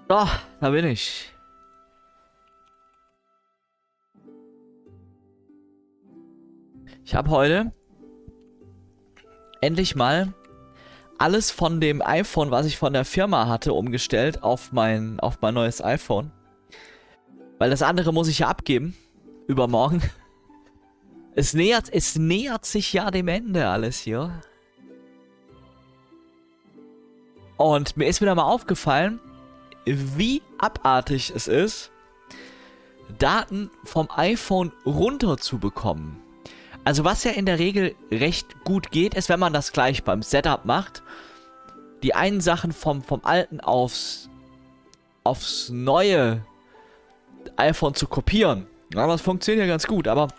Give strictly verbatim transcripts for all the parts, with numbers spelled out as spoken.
So, da bin ich. Ich habe heute endlich mal alles von dem iPhone, was ich von der Firma hatte, umgestellt auf mein, auf mein neues iPhone. Weil das andere muss ich ja abgeben. Übermorgen. Es nähert, es nähert sich ja dem Ende alles hier. Und mir ist wieder mal aufgefallen, wie abartig es ist, Daten vom iPhone runterzubekommen. Also was ja in der Regel recht gut geht, ist, wenn man das gleich beim Setup macht, die einen Sachen vom, vom alten aufs, aufs neue iPhone zu kopieren. Ja, das funktioniert ja ganz gut, aber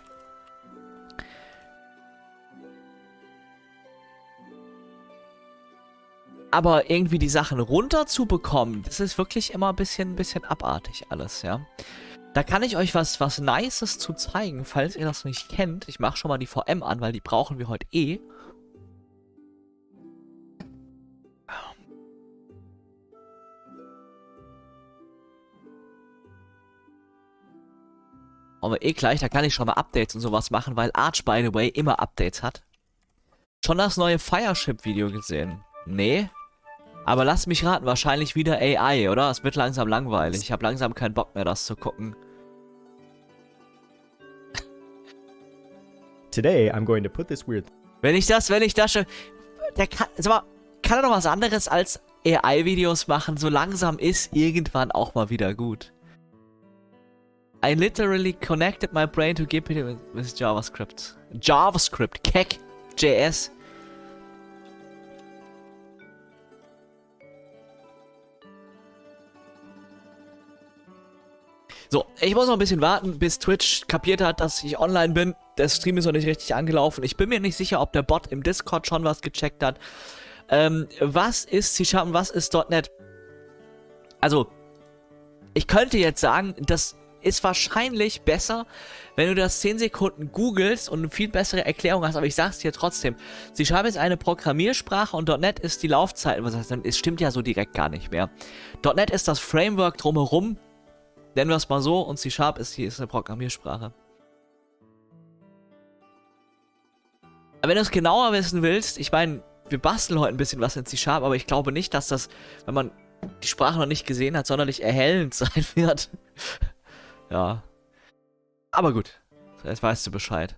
aber irgendwie die Sachen runterzubekommen, das ist wirklich immer ein bisschen, bisschen abartig alles, ja. Da kann ich euch was, was Nices zu zeigen, falls ihr das nicht kennt. Ich mache schon mal die V M an, weil die brauchen wir heute eh. Aber eh gleich, da kann ich schon mal Updates und sowas machen, weil Arch, by the way, immer Updates hat. Schon das neue Fireship-Video gesehen? Nee. Aber lasst mich raten, wahrscheinlich wieder A I, oder? Es wird langsam langweilig. Ich habe langsam keinen Bock mehr, das zu gucken. Today, I'm going to put this weird... Wenn ich das, wenn ich das schon... Der kann... Sag mal, kann er noch was anderes als A I-Videos machen? So langsam ist irgendwann auch mal wieder gut. I literally connected my brain to G P T with, with JavaScript. JavaScript, Keck, J S. So, ich muss noch ein bisschen warten, bis Twitch kapiert hat, dass ich online bin. Der Stream ist noch nicht richtig angelaufen. Ich bin mir nicht sicher, ob der Bot im Discord schon was gecheckt hat. Ähm, was ist C-Sharp und was ist .NET? Also, ich könnte jetzt sagen, das ist wahrscheinlich besser, wenn du das zehn Sekunden googelst und eine viel bessere Erklärung hast, aber ich sag's dir trotzdem. C-Sharp ist eine Programmiersprache und .NET ist die Laufzeit. Was heißt denn? Es stimmt ja so direkt gar nicht mehr. .NET ist das Framework drumherum, nennen wir es mal so, und C-Sharp ist hier ist eine Programmiersprache. Aber wenn du es genauer wissen willst, ich meine, wir basteln heute ein bisschen was in C-Sharp, aber ich glaube nicht, dass das, wenn man die Sprache noch nicht gesehen hat, sonderlich erhellend sein wird. Ja. Aber gut, jetzt weißt du Bescheid.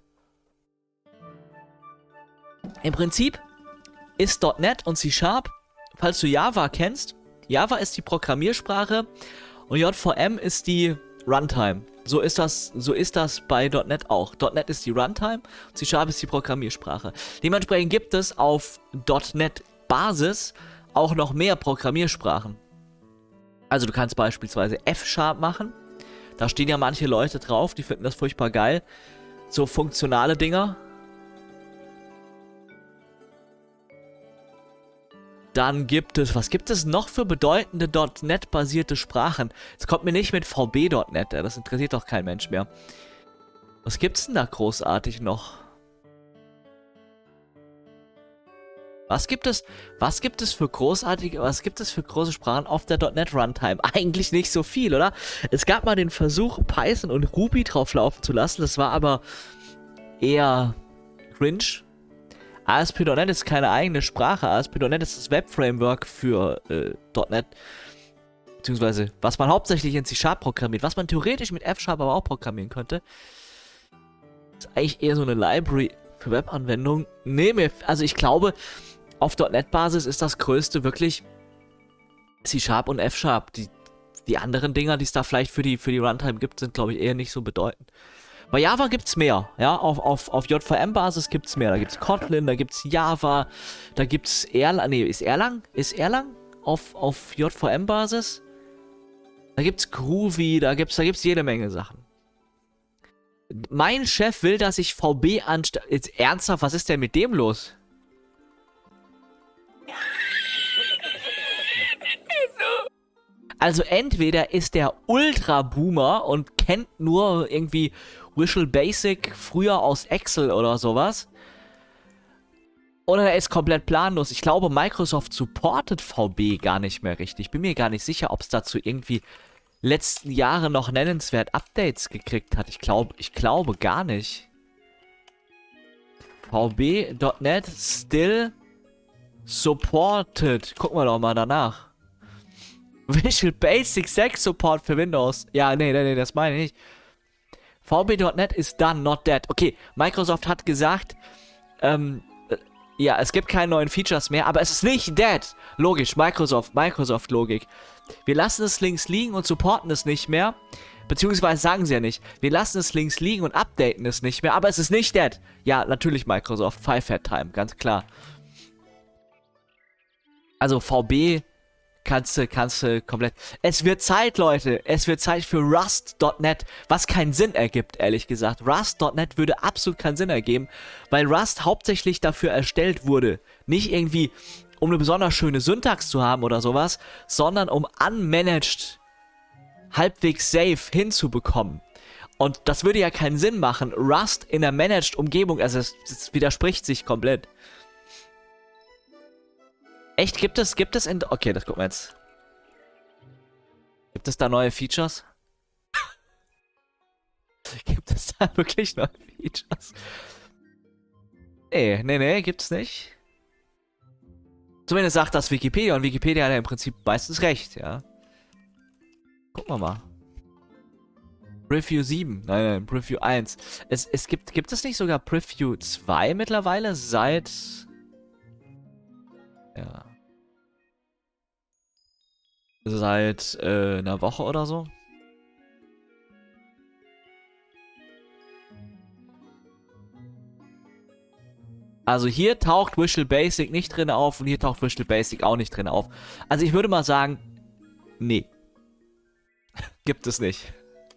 Im Prinzip ist .NET und C-Sharp, falls du Java kennst, Java ist die Programmiersprache und J V M ist die Runtime. So ist das, so ist das bei .NET auch. .NET ist die Runtime, C-Sharp ist die Programmiersprache. Dementsprechend gibt es auf .NET Basis auch noch mehr Programmiersprachen. Also du kannst beispielsweise F-Sharp machen. Da stehen ja manche Leute drauf, die finden das furchtbar geil. So funktionale Dinger. Dann gibt es, was gibt es noch für bedeutende .NET-basierte Sprachen? Es kommt mir nicht mit V B Punkt net, das interessiert doch kein Mensch mehr. Was gibt's denn da großartig noch? Was gibt es, was gibt es für großartige, was gibt es für große Sprachen auf der .NET Runtime? Eigentlich nicht so viel, oder? Es gab mal den Versuch, Python und Ruby drauflaufen zu lassen, das war aber eher cringe. A S P Punkt net ist keine eigene Sprache. A S P Punkt net ist das Web-Framework für äh, .NET. Beziehungsweise, was man hauptsächlich in C-Sharp programmiert. Was man theoretisch mit F-Sharp aber auch programmieren könnte. Ist eigentlich eher so eine Library für Webanwendungen. Nee, mir, also ich glaube, auf .NET-Basis ist das größte wirklich C-Sharp und F-Sharp. Die, die anderen Dinger, die es da vielleicht für die, für die Runtime gibt, sind, glaube ich, eher nicht so bedeutend. Bei Java gibt's mehr, ja, auf, auf, auf J V M-Basis gibt's mehr. Da gibt's Kotlin, da gibt's Java, da gibt's Erlang, nee, ist Erlang? Ist Erlang auf, auf J V M-Basis? Da gibt's Groovy, da gibt's, da gibt's jede Menge Sachen. Mein Chef will, dass ich V B anstelle... Jetzt ernsthaft, was ist denn mit dem los? Also entweder ist der Ultra-Boomer und kennt nur irgendwie Visual Basic früher aus Excel oder sowas. Oder er ist komplett planlos. Ich glaube, Microsoft supportet V B gar nicht mehr richtig. Ich bin mir gar nicht sicher, ob es dazu irgendwie letzten Jahre noch nennenswert Updates gekriegt hat. Ich glaube, ich glaube gar nicht. V B Punkt net still supported. Gucken wir doch mal danach. Visual Basic sechs Support für Windows. Ja, nee, nee, nee, das meine ich nicht. V B Punkt net is done, not dead. Okay, Microsoft hat gesagt, ähm, ja, es gibt keine neuen Features mehr, aber es ist nicht dead. Logisch, Microsoft, Microsoft-Logik. Wir lassen es links liegen und supporten es nicht mehr. Beziehungsweise sagen sie ja nicht. Wir lassen es links liegen und updaten es nicht mehr, aber es ist nicht dead. Ja, natürlich Microsoft, Five Fat Time, ganz klar. Also V B kannst du, kannst du komplett... Es wird Zeit, Leute. Es wird Zeit für Rust Punkt net, was keinen Sinn ergibt, ehrlich gesagt. Rust Punkt net würde absolut keinen Sinn ergeben, weil Rust hauptsächlich dafür erstellt wurde. Nicht irgendwie, um eine besonders schöne Syntax zu haben oder sowas, sondern um unmanaged, halbwegs safe hinzubekommen. Und das würde ja keinen Sinn machen. Rust in einer managed Umgebung, also es, es widerspricht sich komplett. Echt, gibt es, gibt es in... Okay, das gucken wir jetzt. Gibt es da neue Features? Gibt es da wirklich neue Features? Nee, nee, nee, gibt's nicht. Zumindest sagt das Wikipedia und Wikipedia hat ja im Prinzip meistens recht, ja. Gucken wir mal. Preview sieben, nein, nein, Preview eins. Es, es gibt, gibt es nicht sogar Preview zwei mittlerweile seit... Ja. Seit äh, einer Woche oder so. Also hier taucht Visual Basic nicht drin auf und hier taucht Visual Basic auch nicht drin auf. Also ich würde mal sagen, nee. Gibt es nicht.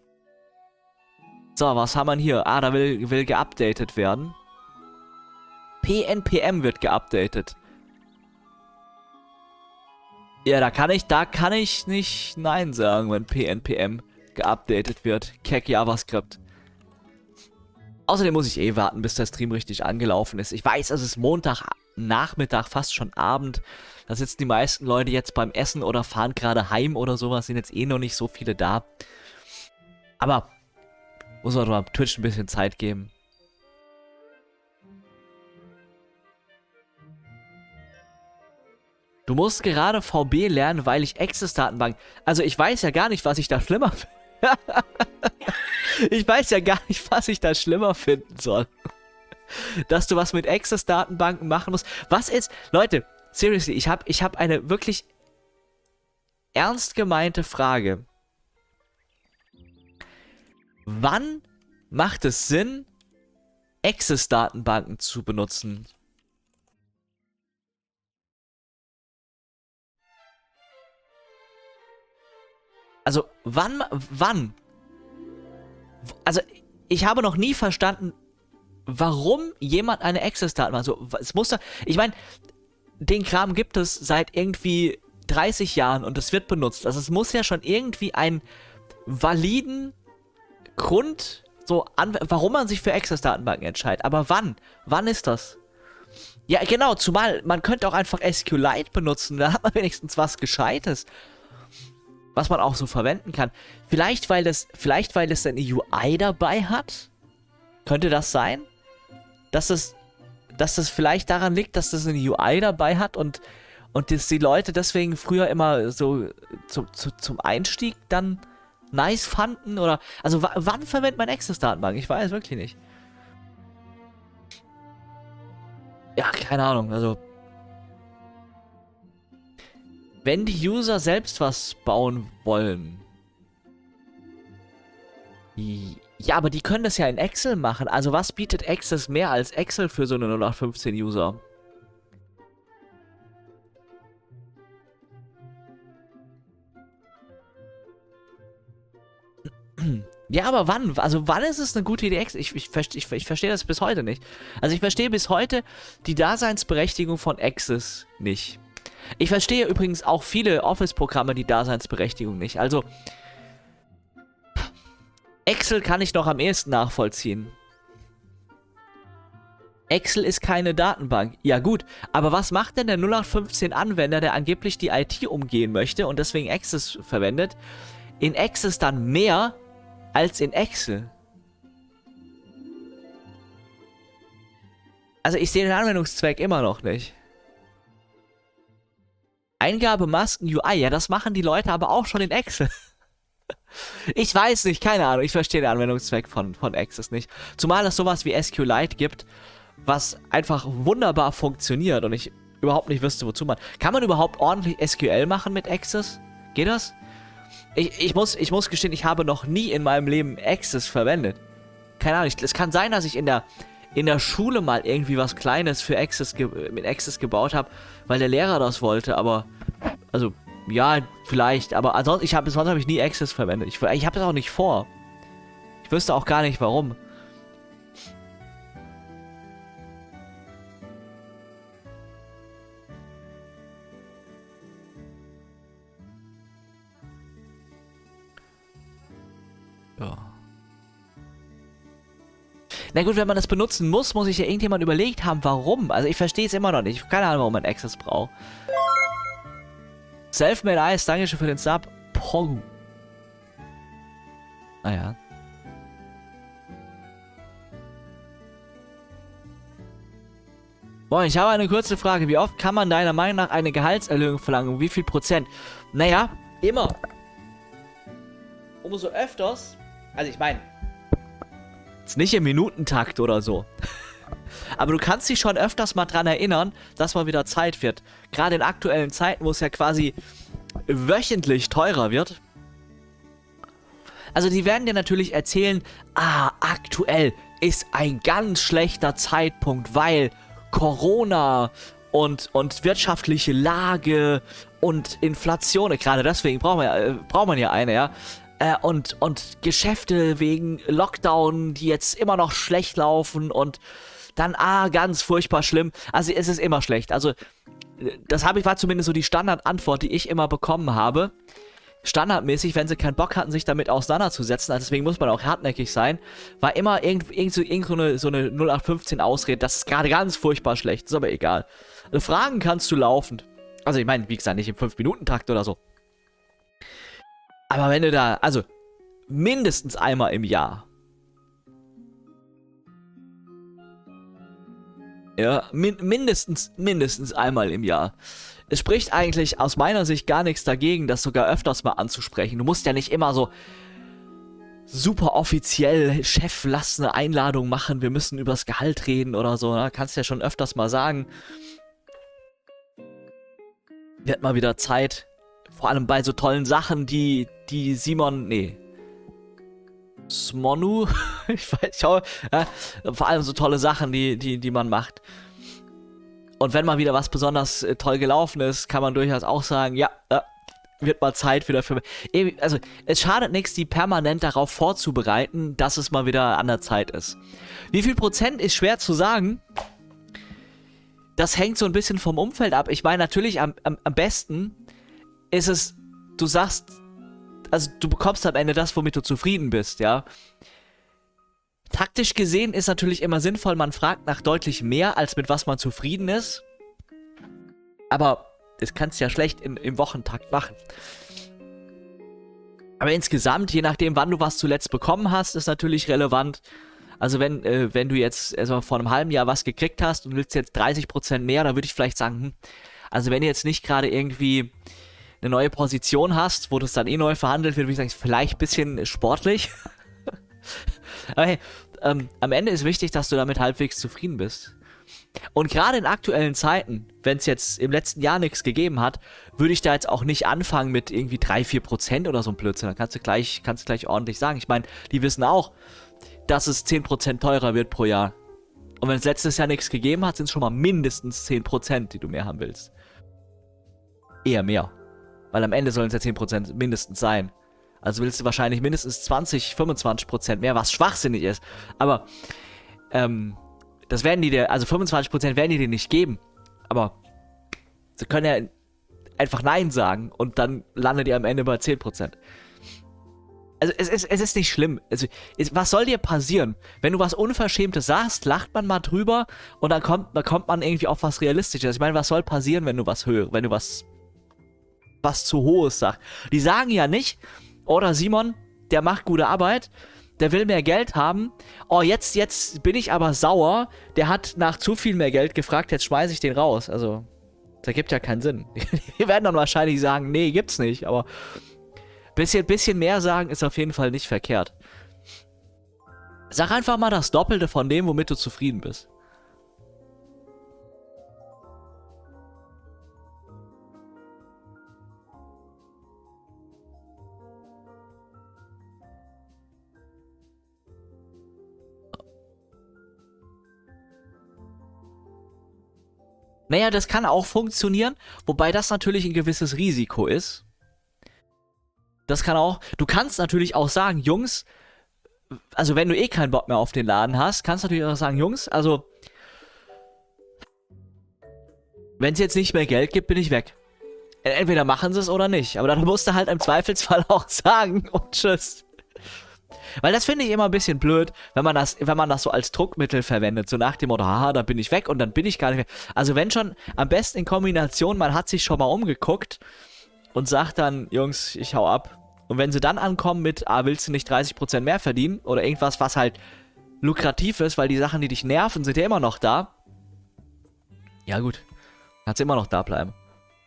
So, was haben wir hier? Ah, da will, will geupdatet werden. P N P M wird geupdatet. Ja, da kann ich, da kann ich nicht Nein sagen, wenn P N P M geupdatet wird. Keck JavaScript. Außerdem muss ich eh warten, bis der Stream richtig angelaufen ist. Ich weiß, es ist Montagnachmittag, fast schon Abend. Da sitzen die meisten Leute jetzt beim Essen oder fahren gerade heim oder sowas. Sind jetzt eh noch nicht so viele da. Aber muss man doch Twitch ein bisschen Zeit geben. Du musst gerade V B lernen, weil ich Access-Datenbank... Also ich weiß ja gar nicht, was ich da schlimmer finde. Ich weiß ja gar nicht, was ich da schlimmer finden soll. Dass du was mit Access-Datenbanken machen musst. Was ist... Leute, seriously, ich habe ich hab eine wirklich ernst gemeinte Frage. Wann macht es Sinn, Access-Datenbanken zu benutzen? Also, wann, wann? Also, ich habe noch nie verstanden, warum jemand eine Access-Datenbank, also, es muss da, ich meine, den Kram gibt es seit irgendwie dreißig Jahren und es wird benutzt. Also, es muss ja schon irgendwie einen validen Grund, so, an, warum man sich für Access-Datenbanken entscheidet. Aber wann? Wann ist das? Ja, genau, zumal, man könnte auch einfach SQLite benutzen, da hat man wenigstens was Gescheites. Was man auch so verwenden kann. Vielleicht, weil das, vielleicht, weil es eine U I dabei hat? Könnte das sein? Dass das, dass das vielleicht daran liegt, dass das eine U I dabei hat und, und dass die Leute deswegen früher immer so zu, zu, zum Einstieg dann nice fanden? Oder, also wann verwendet man Access-Datenbank? Ich weiß wirklich nicht. Ja, keine Ahnung, also... Wenn die User selbst was bauen wollen. Ja, aber die können das ja in Excel machen. Also was bietet Access mehr als Excel für so eine null acht fünfzehn User? Ja, aber wann? Also wann ist es eine gute Idee? Ich, ich, ich, ich verstehe das bis heute nicht. Also ich verstehe bis heute die Daseinsberechtigung von Access nicht. Ich verstehe übrigens auch viele Office-Programme die Daseinsberechtigung nicht. Also, Excel kann ich noch am ehesten nachvollziehen. Excel ist keine Datenbank. Ja gut, aber was macht denn der null acht fünfzehn Anwender, der angeblich die I T umgehen möchte und deswegen Access verwendet, in Access dann mehr als in Excel? Also ich sehe den Anwendungszweck immer noch nicht. Eingabe Masken U I, ja, das machen die Leute aber auch schon in Excel. Ich weiß nicht, keine Ahnung, ich verstehe den Anwendungszweck von, von Access nicht. Zumal es sowas wie SQLite gibt, was einfach wunderbar funktioniert und ich überhaupt nicht wüsste, wozu man... Kann man überhaupt ordentlich S Q L machen mit Access? Geht das? Ich, ich, muss, ich muss gestehen, ich habe noch nie in meinem Leben Access verwendet. Keine Ahnung, es kann sein, dass ich in der... in der Schule mal irgendwie was Kleines für Access mit Access gebaut habe, weil der Lehrer das wollte, aber, also, ja, vielleicht, aber ansonsten, ich habe sonst habe ich nie Access verwendet. Ich, ich habe es auch nicht vor. Ich wüsste auch gar nicht, warum. Ja. Na gut, wenn man das benutzen muss, muss sich ja irgendjemand überlegt haben, warum. Also ich verstehe es immer noch nicht. Keine Ahnung, warum man Access braucht. Selfmade Eyes, danke schön für den Sub. Pogu. Naja. Moin, ich habe eine kurze Frage. Wie oft kann man deiner Meinung nach eine Gehaltserhöhung verlangen? Wie viel Prozent? Naja, immer. Umso öfters. Also ich meine... Ist nicht im Minutentakt oder so. Aber du kannst dich schon öfters mal dran erinnern, dass mal wieder Zeit wird. Gerade in aktuellen Zeiten, wo es ja quasi wöchentlich teurer wird. Also die werden dir natürlich erzählen, ah, aktuell ist ein ganz schlechter Zeitpunkt, weil Corona und, und wirtschaftliche Lage und Inflation, gerade deswegen braucht man, äh, braucht man ja eine, ja. Äh, und, und Geschäfte wegen Lockdown, die jetzt immer noch schlecht laufen und dann, ah, ganz furchtbar schlimm. Also es ist immer schlecht. Also das habe ich, war zumindest so die Standardantwort, die ich immer bekommen habe. Standardmäßig, wenn sie keinen Bock hatten, sich damit auseinanderzusetzen, also deswegen muss man auch hartnäckig sein, war immer irgend, irgend so, irgend so eine, so eine null acht fünfzehn Ausrede, das ist gerade ganz furchtbar schlecht, ist aber egal. Also Fragen kannst du laufend. Also ich meine, wie gesagt, nicht im fünf Minuten Takt oder so. Aber wenn du da, also mindestens einmal im Jahr. Ja, min mindestens, mindestens einmal im Jahr. Es spricht eigentlich aus meiner Sicht gar nichts dagegen, das sogar öfters mal anzusprechen. Du musst ja nicht immer so super offiziell Chef, lass eine Einladung machen, wir müssen übers Gehalt reden oder so. Ne? Kannst ja schon öfters mal sagen. Wird mal wieder Zeit. Vor allem bei so tollen Sachen, die, die Simon, nee, Smonu, ich weiß, ich hoffe, ja, vor allem so tolle Sachen, die, die, die man macht. Und wenn mal wieder was besonders äh, toll gelaufen ist, kann man durchaus auch sagen, ja, äh, wird mal Zeit wieder für mich. Also, es schadet nichts, die permanent darauf vorzubereiten, dass es mal wieder an der Zeit ist. Wie viel Prozent ist schwer zu sagen. Das hängt so ein bisschen vom Umfeld ab. Ich meine, natürlich am, am, am besten ist es, du sagst, also du bekommst am Ende das, womit du zufrieden bist, ja. Taktisch gesehen ist natürlich immer sinnvoll, man fragt nach deutlich mehr, als mit was man zufrieden ist. Aber das kannst du ja schlecht in, im Wochentakt machen. Aber insgesamt, je nachdem, wann du was zuletzt bekommen hast, ist natürlich relevant. Also wenn, äh, wenn du jetzt also vor einem halben Jahr was gekriegt hast und willst jetzt dreißig Prozent mehr, dann würde ich vielleicht sagen, hm, also wenn du jetzt nicht gerade irgendwie eine neue Position hast, wo das dann eh neu verhandelt wird, würde ich sagen, vielleicht ein bisschen sportlich. Aber hey, ähm, am Ende ist wichtig, dass du damit halbwegs zufrieden bist. Und gerade in aktuellen Zeiten, wenn es jetzt im letzten Jahr nichts gegeben hat, würde ich da jetzt auch nicht anfangen mit irgendwie drei, vier Prozent oder so ein Blödsinn. Dann kannst du gleich, kannst du gleich ordentlich sagen. Ich meine, die wissen auch, dass es zehn Prozent teurer wird pro Jahr. Und wenn es letztes Jahr nichts gegeben hat, sind es schon mal mindestens zehn Prozent, die du mehr haben willst. Eher mehr. Weil am Ende sollen es ja zehn Prozent mindestens sein. Also willst du wahrscheinlich mindestens zwanzig, fünfundzwanzig Prozent mehr, was schwachsinnig ist. Aber, ähm, das werden die dir, also fünfundzwanzig Prozent werden die dir nicht geben. Aber sie können ja einfach Nein sagen und dann landet ihr am Ende bei zehn Prozent. Also es ist, es ist nicht schlimm. Also, es, was soll dir passieren? Wenn du was Unverschämtes sagst, lacht man mal drüber und dann kommt, dann kommt man irgendwie auf was Realistisches. Ich meine, was soll passieren, wenn du was höher, wenn du was, was zu Hohes sagst? Die sagen ja nicht, oder Simon, der macht gute Arbeit, der will mehr Geld haben. Oh, jetzt, jetzt bin ich aber sauer. Der hat nach zu viel mehr Geld gefragt, jetzt schmeiße ich den raus. Also, das ergibt ja keinen Sinn. Die werden dann wahrscheinlich sagen, nee, gibt's nicht, aber bisschen, bisschen mehr sagen ist auf jeden Fall nicht verkehrt. Sag einfach mal das Doppelte von dem, womit du zufrieden bist. Naja, das kann auch funktionieren, wobei das natürlich ein gewisses Risiko ist. Das kann auch, du kannst natürlich auch sagen, Jungs, also wenn du eh keinen Bock mehr auf den Laden hast, kannst du natürlich auch sagen, Jungs, also wenn es jetzt nicht mehr Geld gibt, bin ich weg. Entweder machen sie es oder nicht, aber dann musst du halt im Zweifelsfall auch sagen und tschüss. Weil das finde ich immer ein bisschen blöd, wenn man das, wenn man das so als Druckmittel verwendet, so nach dem Motto, haha, da bin ich weg und dann bin ich gar nicht weg. Also wenn schon, am besten in Kombination, man hat sich schon mal umgeguckt und sagt dann, Jungs, ich hau ab. Und wenn sie dann ankommen mit, ah, willst du nicht dreißig Prozent mehr verdienen? Oder irgendwas, was halt lukrativ ist, weil die Sachen, die dich nerven, sind ja immer noch da. Ja gut, kannst immer noch da bleiben.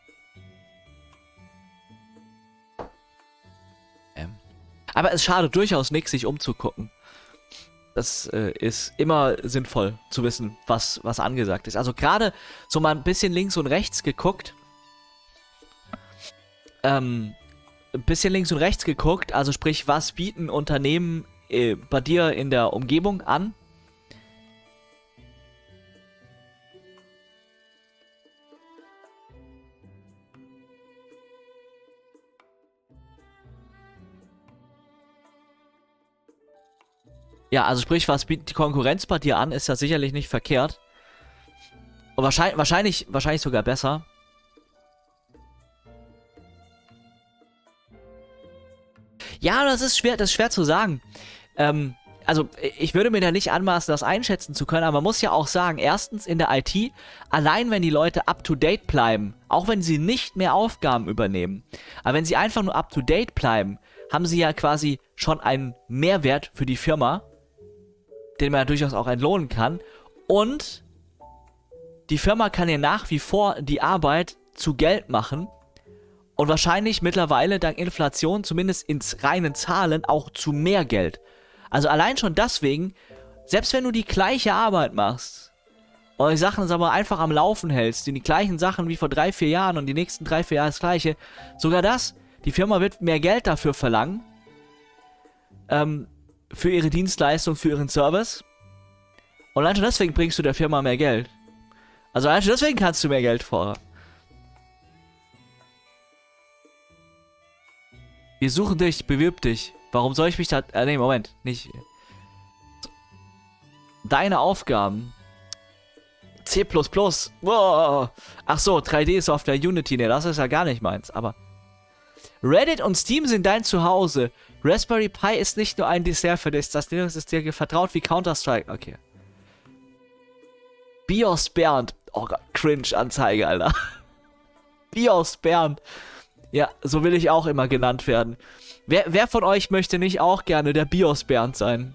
Ähm. Aber es schadet durchaus nichts, sich umzugucken. Das äh, ist immer sinnvoll zu wissen, was, was angesagt ist. Also gerade so mal ein bisschen links und rechts geguckt, Ähm, ein bisschen links und rechts geguckt, also sprich, was bieten Unternehmen äh, bei dir in der Umgebung an? Ja, also sprich, was bietet die Konkurrenz bei dir an, ist ja sicherlich nicht verkehrt. Und wahrscheinlich, wahrscheinlich, wahrscheinlich sogar besser. Ja, das ist schwer, das ist schwer zu sagen. Ähm, also ich würde mir da nicht anmaßen, das einschätzen zu können, aber man muss ja auch sagen, erstens in der I T, allein wenn die Leute up-to-date bleiben, auch wenn sie nicht mehr Aufgaben übernehmen, aber wenn sie einfach nur up-to-date bleiben, haben sie ja quasi schon einen Mehrwert für die Firma, den man ja durchaus auch entlohnen kann, und die Firma kann ja nach wie vor die Arbeit zu Geld machen und wahrscheinlich mittlerweile dank Inflation zumindest ins reinen Zahlen auch zu mehr Geld. Also allein schon deswegen, selbst wenn du die gleiche Arbeit machst und die Sachen aber einfach am Laufen hältst, die, die gleichen Sachen wie vor drei, vier Jahren und die nächsten drei, vier Jahre das gleiche, sogar das, die Firma wird mehr Geld dafür verlangen, ähm, für ihre Dienstleistung, für ihren Service. Und allein schon deswegen bringst du der Firma mehr Geld. Also allein schon deswegen kannst du mehr Geld fordern. Wir suchen dich, bewirb dich. Warum soll ich mich da... Äh, nee, Moment. Nicht... Deine Aufgaben. C plus plus. Wow. Ach so, drei D-Software, Unity. Ne, das ist ja gar nicht meins. Aber... Reddit und Steam sind dein Zuhause. Raspberry Pi ist nicht nur ein Dessert für dich. Das Linux ist dir vertraut wie Counter-Strike. Okay. BIOS Bernd. Oh Gott, Cringe-Anzeige, Alter. BIOS Bernd. Ja, so will ich auch immer genannt werden. Wer, wer von euch möchte nicht auch gerne der BIOS Bernd sein?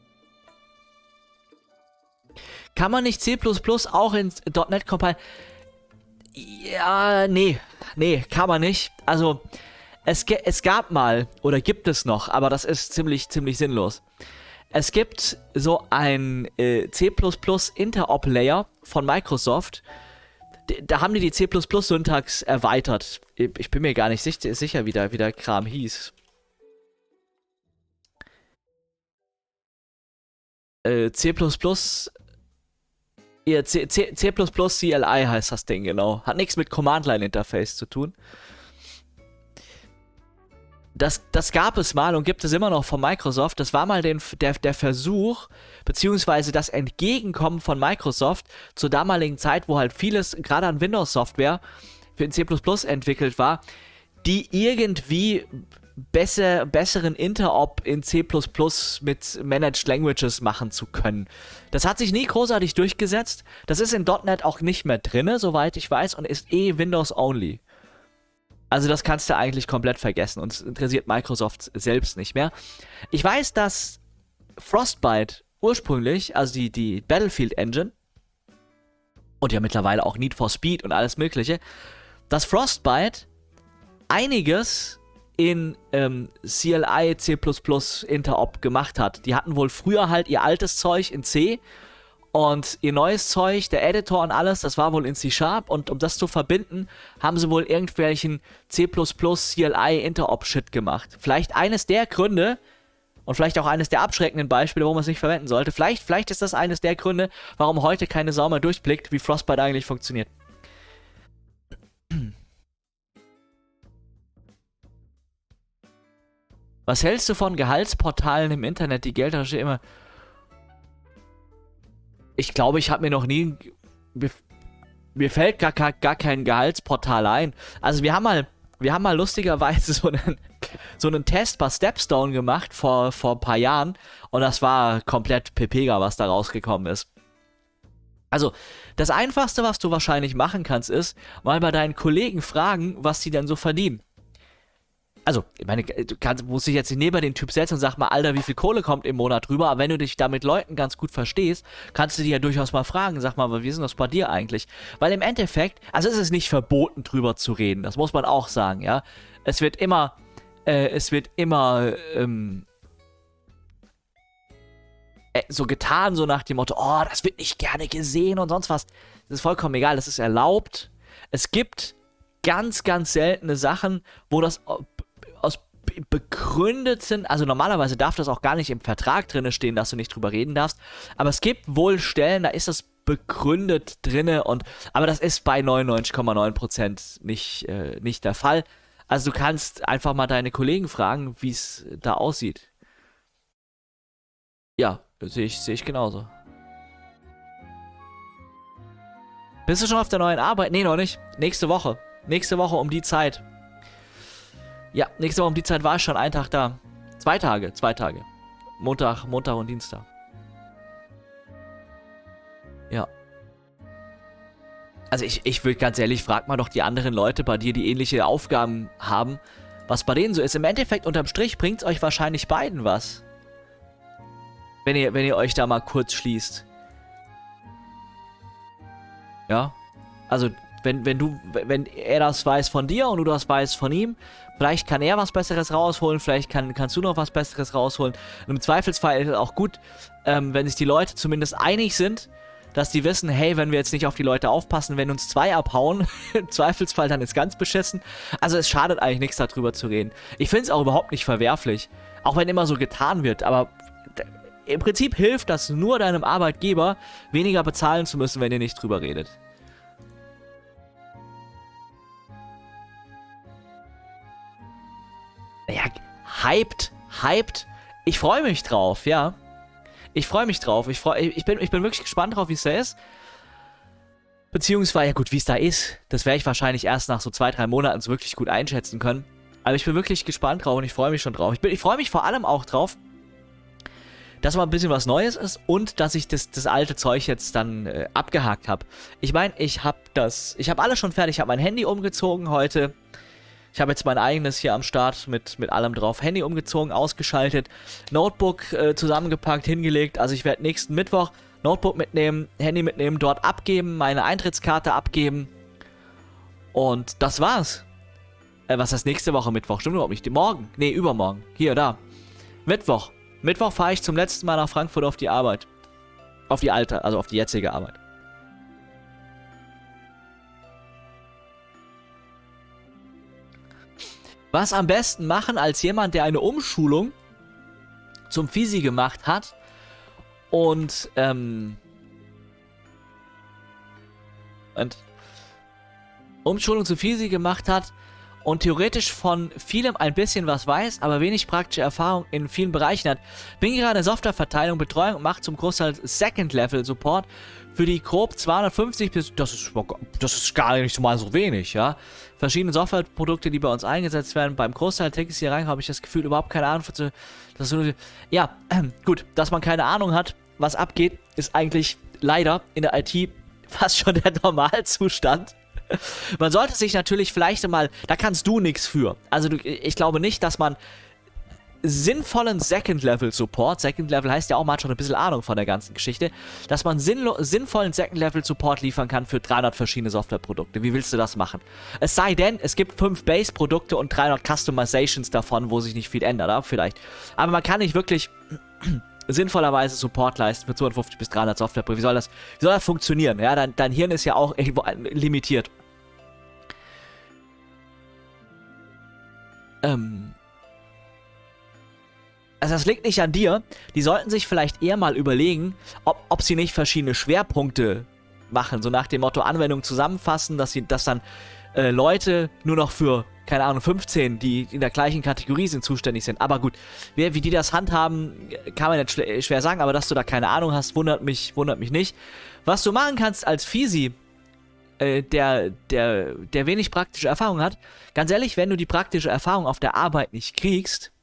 Kann man nicht C plus plus auch in .NET compilen? Ja, nee. Nee, kann man nicht. Also, es, es gab mal, oder gibt es noch, aber das ist ziemlich, ziemlich sinnlos. Es gibt so ein äh, C plus plus Interop-Layer von Microsoft. Da haben die die C plus plus Syntax erweitert. Ich bin mir gar nicht sicher, wie der, wie der Kram hieß. Äh, C plus plus... Ja, C, C, C plus plus C L I heißt das Ding, genau. Hat nichts mit Command-Line-Interface zu tun. Das, das gab es mal und gibt es immer noch von Microsoft. Das war mal den, der, der Versuch, beziehungsweise das Entgegenkommen von Microsoft zur damaligen Zeit, wo halt vieles, gerade an Windows-Software, für den C plus plus entwickelt war, die irgendwie besser, besseren Interop in C plus plus mit Managed Languages machen zu können. Das hat sich nie großartig durchgesetzt. Das ist in .Punkt net auch nicht mehr drinne, soweit ich weiß, und ist eh Windows-only. Also das kannst du eigentlich komplett vergessen und es interessiert Microsoft selbst nicht mehr. Ich weiß, dass Frostbite ursprünglich, also die, die Battlefield Engine und ja mittlerweile auch Need for Speed und alles mögliche, dass Frostbite einiges in ähm, C L I, C plus plus, Interop gemacht hat. Die hatten wohl früher halt ihr altes Zeug in C und ihr neues Zeug, der Editor und alles, das war wohl in C Sharp und um das zu verbinden, haben sie wohl irgendwelchen C plus plus, C L I, Interop-Shit gemacht. Vielleicht eines der Gründe und vielleicht auch eines der abschreckenden Beispiele, warum man es nicht verwenden sollte. Vielleicht, vielleicht ist das eines der Gründe, warum heute keine Sau mehr durchblickt, wie Frostbite eigentlich funktioniert. Was hältst du von Gehaltsportalen im Internet, die Geld immer... Ich glaube, ich habe mir noch nie... Mir, mir fällt gar, gar, gar kein Gehaltsportal ein. Also wir haben mal, wir haben mal lustigerweise so einen, so einen Test bei Stepstone gemacht vor, vor ein paar Jahren. Und das war komplett Pepega, was da rausgekommen ist. Also, das Einfachste, was du wahrscheinlich machen kannst, ist, mal bei deinen Kollegen fragen, was sie denn so verdienen. Also, ich meine, du kannst, musst dich jetzt nicht neben den Typ setzen und sag mal, Alter, wie viel Kohle kommt im Monat rüber, aber wenn du dich da mit Leuten ganz gut verstehst, kannst du die ja durchaus mal fragen, sag mal, wie ist denn das bei dir eigentlich? Weil im Endeffekt, also es ist nicht verboten, drüber zu reden, das muss man auch sagen, ja. Es wird immer, äh, es wird immer, ähm, äh, so getan, so nach dem Motto, oh, das wird nicht gerne gesehen und sonst was. Das ist vollkommen egal, das ist erlaubt. Es gibt ganz, ganz seltene Sachen, wo das aus begründeten, also normalerweise darf das auch gar nicht im Vertrag drin stehen, dass du nicht drüber reden darfst, aber es gibt wohl Stellen, da ist das begründet drinne und, aber das ist bei neunundneunzig Komma neun Prozent nicht, äh, nicht der Fall. Also du kannst einfach mal deine Kollegen fragen, wie es da aussieht. Ja, sehe ich, sehe ich genauso. Bist du schon auf der neuen Arbeit? Nee, noch nicht. Nächste Woche. Nächste Woche um die Zeit. Ja, nächste Woche um die Zeit war ich schon einen Tag da. Zwei Tage, zwei Tage. Montag, Montag und Dienstag. Ja. Also ich, ich würde ganz ehrlich, frag mal doch die anderen Leute bei dir, die ähnliche Aufgaben haben, was bei denen so ist. Im Endeffekt, unterm Strich, bringt es euch wahrscheinlich beiden was. Wenn ihr, wenn ihr euch da mal kurz schließt. Ja. Also, wenn, wenn du, wenn er das weiß von dir und du das weißt von ihm, vielleicht kann er was Besseres rausholen, vielleicht kann, kannst du noch was Besseres rausholen. Und im Zweifelsfall ist es auch gut, ähm, wenn sich die Leute zumindest einig sind, dass die wissen, hey, wenn wir jetzt nicht auf die Leute aufpassen, wenn uns zwei abhauen, im Zweifelsfall dann ist ganz beschissen. Also es schadet eigentlich nichts, darüber zu reden. Ich finde es auch überhaupt nicht verwerflich, auch wenn immer so getan wird, aber im Prinzip hilft das nur deinem Arbeitgeber, weniger bezahlen zu müssen, wenn ihr nicht drüber redet. Ja, hyped, hyped. Ich freue mich drauf, ja. Ich freue mich drauf. Ich, freu, ich, bin, ich bin wirklich gespannt drauf, wie es da ist. Beziehungsweise, ja gut, wie es da ist, das werde ich wahrscheinlich erst nach so zwei, drei Monaten so wirklich gut einschätzen können. Aber ich bin wirklich gespannt drauf und ich freue mich schon drauf. Ich, bin, ich freue mich vor allem auch drauf, dass mal ein bisschen was Neues ist und dass ich das, das alte Zeug jetzt dann äh, abgehakt habe. Ich meine, ich habe das, ich habe alles schon fertig. Ich habe mein Handy umgezogen heute. Ich habe jetzt mein eigenes hier am Start mit, mit allem drauf. Handy umgezogen, ausgeschaltet, Notebook äh, zusammengepackt, hingelegt. Also ich werde nächsten Mittwoch Notebook mitnehmen, Handy mitnehmen, dort abgeben, meine Eintrittskarte abgeben. Und das war's. Äh, was heißt nächste Woche Mittwoch? Stimmt überhaupt nicht. Morgen? Nee, übermorgen. Hier, da. Mittwoch. Mittwoch fahre ich zum letzten Mal nach Frankfurt auf die Arbeit. Auf die alte, also auf die jetzige Arbeit. Was am besten machen als jemand, der eine Umschulung zum Physik gemacht hat und, ähm, und Umschulung zum Physik gemacht hat und theoretisch von vielem ein bisschen was weiß, aber wenig praktische Erfahrung in vielen Bereichen hat. Bin gerade in Softwareverteilung, Betreuung und mache zum Großteil Second-Level-Support für die grob zweihundertfünfzig bis, das ist, das ist gar nicht mal so wenig, ja. Verschiedene Softwareprodukte, die bei uns eingesetzt werden. Beim Großteil der Tickets hier rein habe ich das Gefühl, überhaupt keine Ahnung. Das ist nur, ja, äh, gut, dass man keine Ahnung hat, was abgeht, ist eigentlich leider in der I T fast schon der Normalzustand. Man sollte sich natürlich vielleicht mal, da kannst du nichts für. Also du, ich glaube nicht, dass man sinnvollen Second-Level-Support, Second-Level heißt ja auch, man hat schon ein bisschen Ahnung von der ganzen Geschichte, dass man sinnvollen Second-Level-Support liefern kann für dreihundert verschiedene Softwareprodukte. Wie willst du das machen? Es sei denn, es gibt fünf Base-Produkte und dreihundert Customizations davon, wo sich nicht viel ändert, oder? Vielleicht. Aber man kann nicht wirklich sinnvollerweise Support leisten für zweihundertfünfzig bis dreihundert Softwareprodukte. Wie soll das, wie soll das funktionieren? Ja, dein, dein Hirn ist ja auch irgendwo limitiert. Ähm... Also das liegt nicht an dir. Die sollten sich vielleicht eher mal überlegen, ob, ob sie nicht verschiedene Schwerpunkte machen. So nach dem Motto Anwendung zusammenfassen, dass sie, dass dann äh, Leute nur noch für, keine Ahnung, fünfzehn, die in der gleichen Kategorie sind, zuständig sind. Aber gut, wie, wie die das handhaben, kann man jetzt schwer, schwer sagen. Aber dass du da keine Ahnung hast, wundert mich, wundert mich nicht. Was du machen kannst als Fisi, äh, der, der, der wenig praktische Erfahrung hat, ganz ehrlich, wenn du die praktische Erfahrung auf der Arbeit nicht kriegst,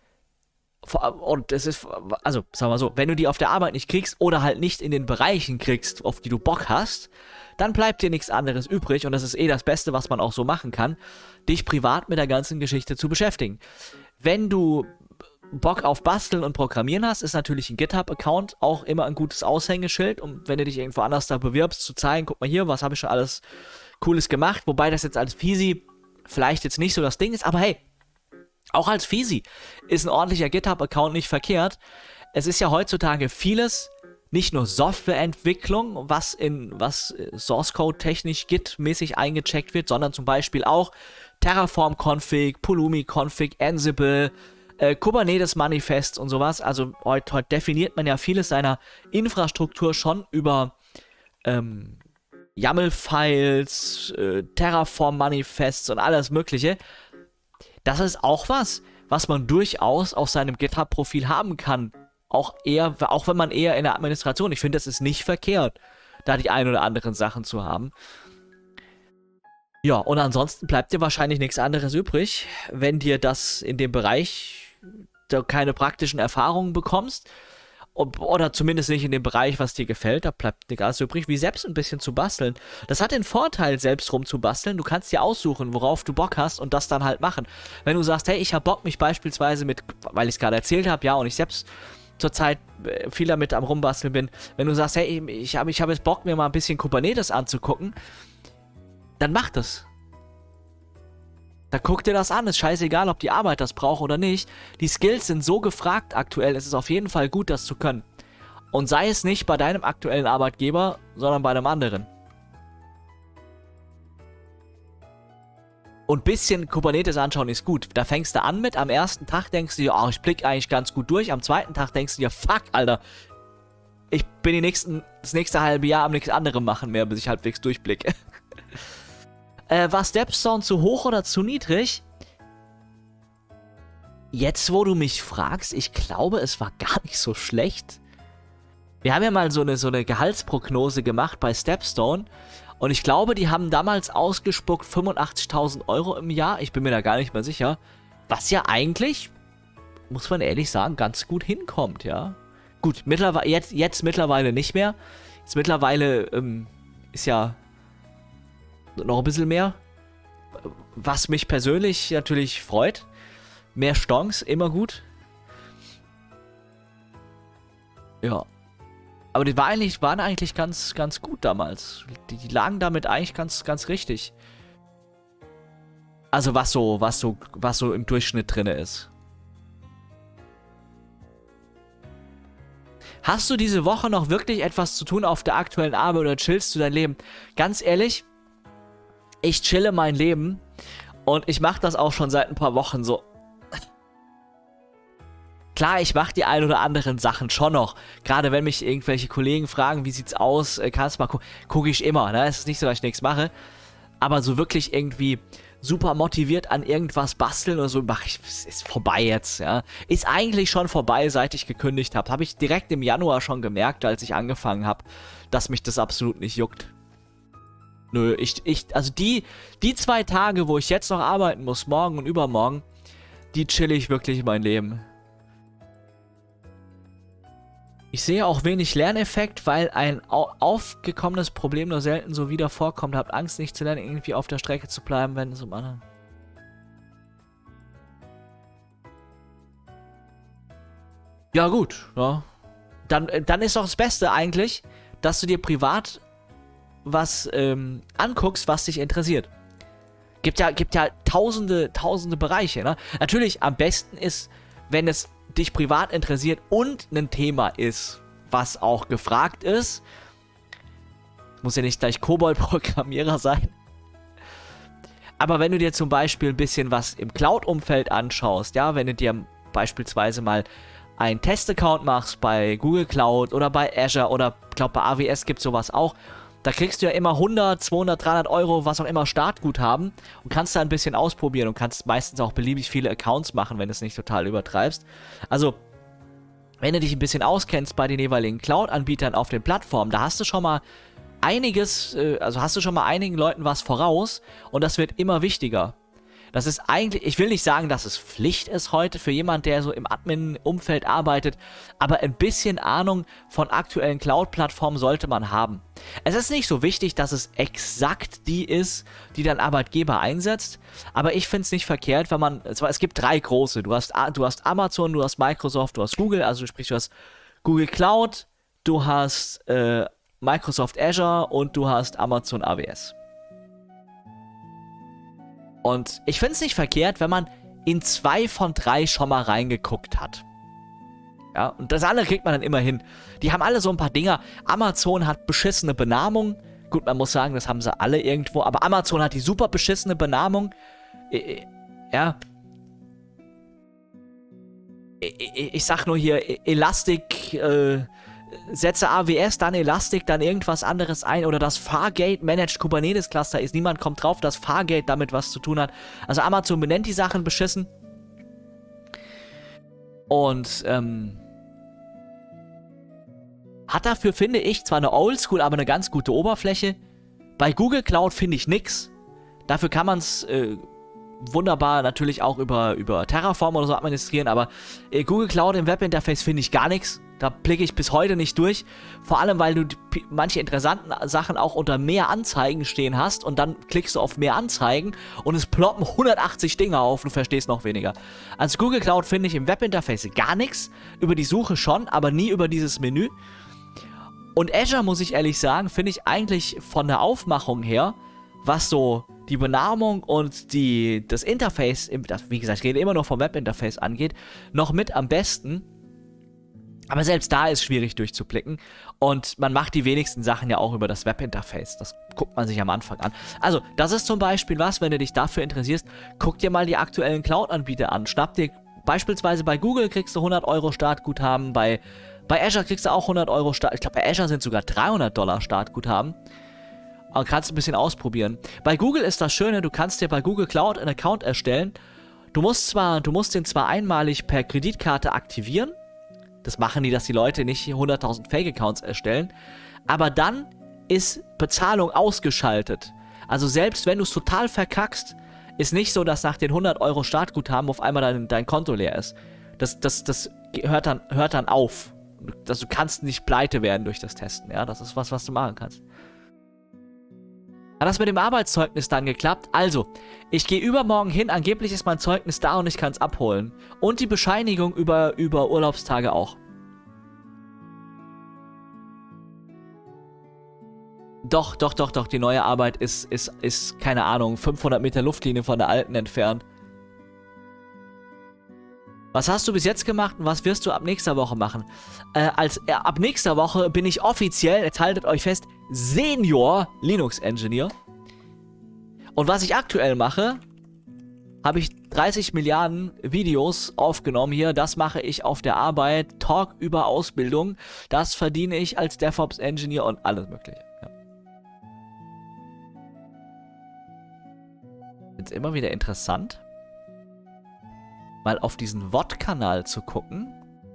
und es ist, also, sagen wir so, wenn du die auf der Arbeit nicht kriegst oder halt nicht in den Bereichen kriegst, auf die du Bock hast, dann bleibt dir nichts anderes übrig und das ist eh das Beste, was man auch so machen kann, dich privat mit der ganzen Geschichte zu beschäftigen. Wenn du Bock auf Basteln und Programmieren hast, ist natürlich ein GitHub-Account auch immer ein gutes Aushängeschild, um, wenn du dich irgendwo anders da bewirbst, zu zeigen, guck mal hier, was habe ich schon alles Cooles gemacht, wobei das jetzt als Fisi vielleicht jetzt nicht so das Ding ist, aber hey, auch als Fisi ist ein ordentlicher GitHub-Account nicht verkehrt. Es ist ja heutzutage vieles, nicht nur Softwareentwicklung, was in was Source Code technisch Git-mäßig eingecheckt wird, sondern zum Beispiel auch Terraform-Config, Pulumi-Config, Ansible, äh, Kubernetes-Manifests und sowas. Also heute, heute definiert man ja vieles seiner Infrastruktur schon über ähm, YAML-Files, äh, Terraform-Manifests und alles Mögliche. Das ist auch was, was man durchaus auf seinem GitHub-Profil haben kann. Auch eher, auch wenn man eher in der Administration, ich finde, das ist nicht verkehrt, da die ein oder anderen Sachen zu haben. Ja, und ansonsten bleibt dir wahrscheinlich nichts anderes übrig, wenn dir das in dem Bereich da keine praktischen Erfahrungen bekommst, ob, oder zumindest nicht in dem Bereich, was dir gefällt, da bleibt nichts anderes übrig, wie selbst ein bisschen zu basteln. Das hat den Vorteil, selbst rumzubasteln, du kannst dir aussuchen, worauf du Bock hast und das dann halt machen. Wenn du sagst, hey, ich hab Bock, mich beispielsweise mit, weil ich es gerade erzählt habe, ja, und ich selbst zurzeit viel damit am Rumbasteln bin, wenn du sagst, hey, ich habe ich hab jetzt Bock, mir mal ein bisschen Kubernetes anzugucken, dann mach das. Da guck dir das an, ist scheißegal, ob die Arbeit das braucht oder nicht. Die Skills sind so gefragt aktuell, es ist auf jeden Fall gut, das zu können. Und sei es nicht bei deinem aktuellen Arbeitgeber, sondern bei einem anderen. Und ein bisschen Kubernetes anschauen ist gut. Da fängst du an mit, am ersten Tag denkst du dir, oh, ich blick eigentlich ganz gut durch. Am zweiten Tag denkst du dir, fuck, Alter, ich bin die nächsten, das nächste halbe Jahr am nichts anderem machen mehr, bis ich halbwegs durchblicke. Äh, war Stepstone zu hoch oder zu niedrig? Jetzt, wo du mich fragst, ich glaube, es war gar nicht so schlecht. Wir haben ja mal so eine, so eine Gehaltsprognose gemacht bei Stepstone und ich glaube, die haben damals ausgespuckt fünfundachtzigtausend Euro im Jahr. Ich bin mir da gar nicht mehr sicher. Was ja eigentlich, muss man ehrlich sagen, ganz gut hinkommt, ja. Gut, mittlerweile, jetzt, jetzt mittlerweile nicht mehr. Jetzt mittlerweile ähm, ist ja noch ein bisschen mehr, was mich persönlich natürlich freut. Mehr Stonks, immer gut. Ja. Aber die war eigentlich, waren eigentlich ganz, ganz gut damals. Die, die lagen damit eigentlich ganz, ganz richtig. Also was so, was so, was so im Durchschnitt drin ist. Hast du diese Woche noch wirklich etwas zu tun auf der aktuellen Arbeit oder chillst du dein Leben? Ganz ehrlich, ich chille mein Leben und ich mache das auch schon seit ein paar Wochen so. Klar, ich mache die ein oder anderen Sachen schon noch. Gerade wenn mich irgendwelche Kollegen fragen, wie sieht's aus, kannst du mal gucken, gucke ich immer, ne? Es ist nicht so, dass ich nichts mache. Aber so wirklich irgendwie super motiviert an irgendwas basteln oder so, mach ich, ist vorbei jetzt, ja. Ist eigentlich schon vorbei, seit ich gekündigt habe. Habe ich direkt im Januar schon gemerkt, als ich angefangen habe, dass mich das absolut nicht juckt. Nö, ich, ich, also die, die zwei Tage, wo ich jetzt noch arbeiten muss, morgen und übermorgen, die chill ich wirklich mein Leben. Ich sehe auch wenig Lerneffekt, weil ein au aufgekommenes Problem nur selten so wieder vorkommt. Habt Angst, nicht zu lernen, irgendwie auf der Strecke zu bleiben, wenn es um anderen... Ja gut, ja. Dann, dann ist doch das Beste eigentlich, dass du dir privat was ähm, anguckst, was dich interessiert. Gibt ja, gibt ja tausende, tausende Bereiche, ne? Natürlich, am besten ist, wenn es dich privat interessiert und ein Thema ist, was auch gefragt ist. Muss ja nicht gleich Kobold-Programmierer sein. Aber wenn du dir zum Beispiel ein bisschen was im Cloud-Umfeld anschaust, ja, wenn du dir beispielsweise mal einen Test-Account machst bei Google Cloud oder bei Azure oder, ich glaube, bei A W S gibt es sowas auch, da kriegst du ja immer hundert, zweihundert, dreihundert Euro, was auch immer, Startguthaben und kannst da ein bisschen ausprobieren und kannst meistens auch beliebig viele Accounts machen, wenn du es nicht total übertreibst. Also, wenn du dich ein bisschen auskennst bei den jeweiligen Cloud-Anbietern auf den Plattformen, da hast du schon mal einiges, äh, also hast du schon mal einigen Leuten was voraus und das wird immer wichtiger. Das ist eigentlich, ich will nicht sagen, dass es Pflicht ist heute für jemand, der so im Admin-Umfeld arbeitet, aber ein bisschen Ahnung von aktuellen Cloud-Plattformen sollte man haben. Es ist nicht so wichtig, dass es exakt die ist, die dein Arbeitgeber einsetzt, aber ich finde es nicht verkehrt, wenn man, es gibt drei große, du hast, du hast Amazon, du hast Microsoft, du hast Google, also sprich, du hast Google Cloud, du hast äh, Microsoft Azure und du hast Amazon A W S. Und ich finde es nicht verkehrt, wenn man in zwei von drei schon mal reingeguckt hat. Ja, und das andere kriegt man dann immer hin. Die haben alle so ein paar Dinger. Amazon hat beschissene Benamung. Gut, man muss sagen, das haben sie alle irgendwo. Aber Amazon hat die super beschissene Benamung. Äh, ja. Ich, ich sag nur hier, Elastic, äh, setze A W S, dann Elastic, dann irgendwas anderes ein oder das Fargate Managed Kubernetes Cluster ist. Niemand kommt drauf, dass Fargate damit was zu tun hat. Also Amazon benennt die Sachen beschissen. Und ähm, hat dafür, finde ich, zwar eine Oldschool, aber eine ganz gute Oberfläche. Bei Google Cloud finde ich nix. Dafür kann man es äh, wunderbar natürlich auch über, über Terraform oder so administrieren, aber äh, Google Cloud im Webinterface finde ich gar nichts. Da blicke ich bis heute nicht durch. Vor allem, weil du die, manche interessanten Sachen auch unter mehr Anzeigen stehen hast und dann klickst du auf mehr Anzeigen und es ploppen hundertachtzig Dinge auf und du verstehst noch weniger. Also Google Cloud finde ich im Webinterface gar nichts. Über die Suche schon, aber nie über dieses Menü. Und Azure, muss ich ehrlich sagen, finde ich eigentlich von der Aufmachung her, was so die Benamung und die, das Interface, das, wie gesagt, ich rede immer noch vom Webinterface angeht, noch mit am besten. Aber selbst da ist schwierig durchzublicken und man macht die wenigsten Sachen ja auch über das Webinterface. Das guckt man sich am Anfang an. Also, das ist zum Beispiel was, wenn du dich dafür interessierst, guck dir mal die aktuellen Cloud-Anbieter an. Schnapp dir beispielsweise bei Google kriegst du hundert Euro Startguthaben, bei, bei Azure kriegst du auch hundert Euro Start. Ich glaube, bei Azure sind sogar dreihundert Dollar Startguthaben. Aber kannst ein bisschen ausprobieren. Bei Google ist das Schöne, du kannst dir bei Google Cloud einen Account erstellen. Du musst zwar, du musst den zwar einmalig per Kreditkarte aktivieren. Das machen die, dass die Leute nicht hunderttausend Fake-Accounts erstellen. Aber dann ist Bezahlung ausgeschaltet. Also selbst wenn du es total verkackst, ist nicht so, dass nach den hundert Euro Startguthaben auf einmal dein, dein Konto leer ist. Das, das, das hört dann, hört dann auf. Das, du kannst nicht pleite werden durch das Testen. Ja? Das ist was, was du machen kannst. Hat das mit dem Arbeitszeugnis dann geklappt? Also, ich gehe übermorgen hin, angeblich ist mein Zeugnis da und ich kann es abholen. Und die Bescheinigung über, über Urlaubstage auch. Doch, doch, doch, doch, die neue Arbeit ist, ist, ist, keine Ahnung, fünfhundert Meter Luftlinie von der alten entfernt. Was hast du bis jetzt gemacht und was wirst du ab nächster Woche machen? Äh, als, äh, ab nächster Woche bin ich offiziell, jetzt haltet euch fest, Senior Linux Engineer. Und was ich aktuell mache, habe ich dreißig Milliarden Videos aufgenommen hier. Das mache ich auf der Arbeit. Talk über Ausbildung. Das verdiene ich als DevOps Engineer und alles mögliche. Ja. Jetzt immer wieder interessant, mal auf diesen V O D-Kanal zu gucken,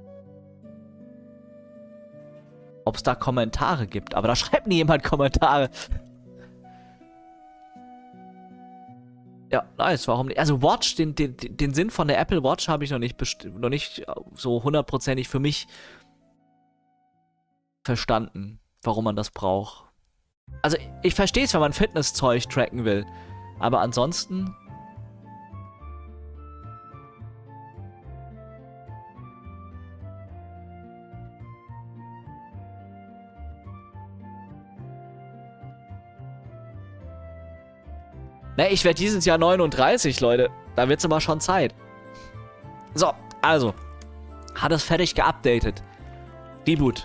ob es da Kommentare gibt. Aber da schreibt nie jemand Kommentare. Ja, nice, warum nicht? Also Watch, den, den, den Sinn von der Apple Watch habe ich noch nicht, noch nicht so hundertprozentig für mich verstanden, warum man das braucht. Also ich verstehe es, wenn man Fitnesszeug tracken will, aber ansonsten... Ne, ich werde dieses Jahr neununddreißig, Leute. Da wird's aber schon Zeit. So, also. Hat es fertig geupdatet. Reboot.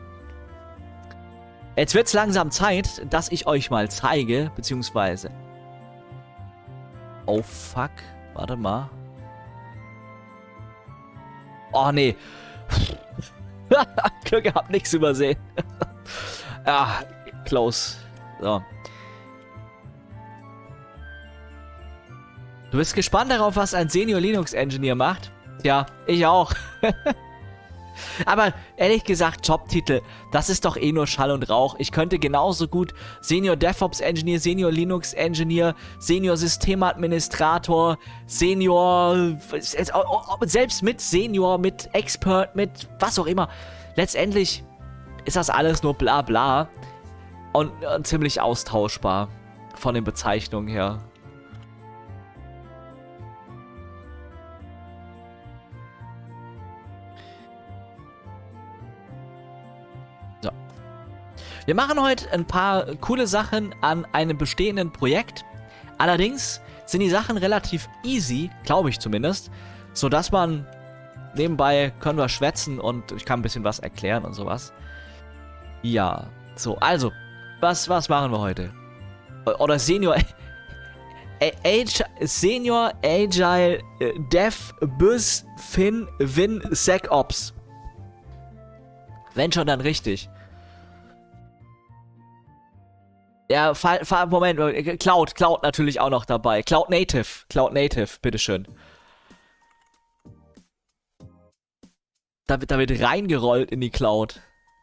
Jetzt wird's langsam Zeit, dass ich euch mal zeige, beziehungsweise... Oh, fuck. Warte mal. Oh, nee. Glück gehabt, nichts übersehen. Ah, close. So. Du bist gespannt darauf, was ein Senior Linux Engineer macht? Ja, ich auch. Aber ehrlich gesagt, Jobtitel, das ist doch eh nur Schall und Rauch. Ich könnte genauso gut Senior DevOps Engineer, Senior Linux Engineer, Senior Systemadministrator, Senior, selbst mit Senior, mit Expert, mit was auch immer. Letztendlich ist das alles nur bla bla und, und ziemlich austauschbar von den Bezeichnungen her. Wir machen heute ein paar coole Sachen an einem bestehenden Projekt. Allerdings sind die Sachen relativ easy, glaube ich zumindest, sodass man nebenbei können wir schwätzen und ich kann ein bisschen was erklären und sowas. Ja, so, also, was, was machen wir heute? Oder Senior... Age, Senior Agile Dev Bus Fin Win SecOps. Wenn schon, dann richtig. Ja, fall, fall, Moment, Cloud, Cloud natürlich auch noch dabei. Cloud Native, Cloud Native, bitteschön. Da wird, da wird reingerollt in die Cloud.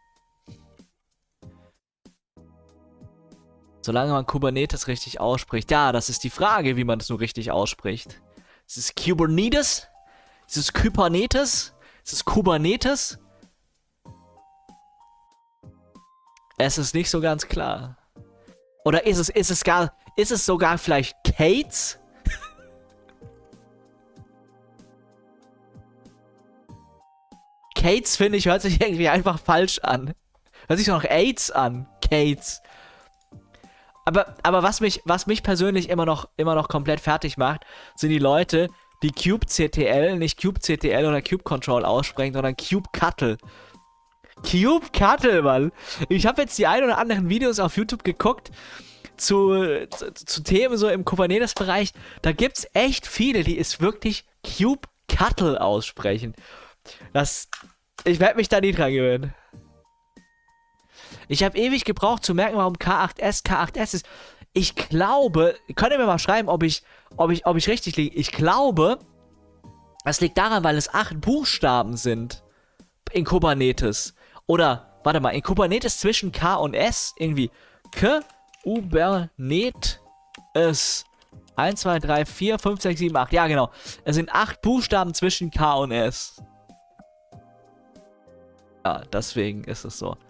Solange man Kubernetes richtig ausspricht. Ja, das ist die Frage, wie man das so richtig ausspricht. Ist es Kubernetes? Ist es Kubernetes? Ist es Kubernetes? Es ist nicht so ganz klar. Oder ist es, ist es gar, ist es sogar vielleicht Kates? Kates, finde ich, hört sich irgendwie einfach falsch an. Hört sich doch noch AIDS an. Kates. Aber, aber was mich, was mich persönlich immer noch, immer noch komplett fertig macht, sind die Leute, die kubectl, nicht kubectl oder kubecontrol aussprechen, sondern kubectl. Kubectl, Mann. Ich habe jetzt die ein oder anderen Videos auf YouTube geguckt zu, zu, zu Themen so im Kubernetes-Bereich. Da gibt's echt viele, die es wirklich Kubectl aussprechen. Das, ich werde mich da nie dran gewöhnen. Ich habe ewig gebraucht zu merken, warum K acht S K acht S ist. Ich glaube, könnt ihr mir mal schreiben, ob ich, ob ich, ob ich richtig liege. Ich glaube, es liegt daran, weil es acht Buchstaben sind in Kubernetes. Oder, warte mal, in Kubernetes zwischen K und S irgendwie K, Ubernetes eins, zwei, drei, vier, fünf, sechs, sieben, acht. Ja, genau. Es sind acht Buchstaben zwischen K und S. Ja, deswegen ist es so.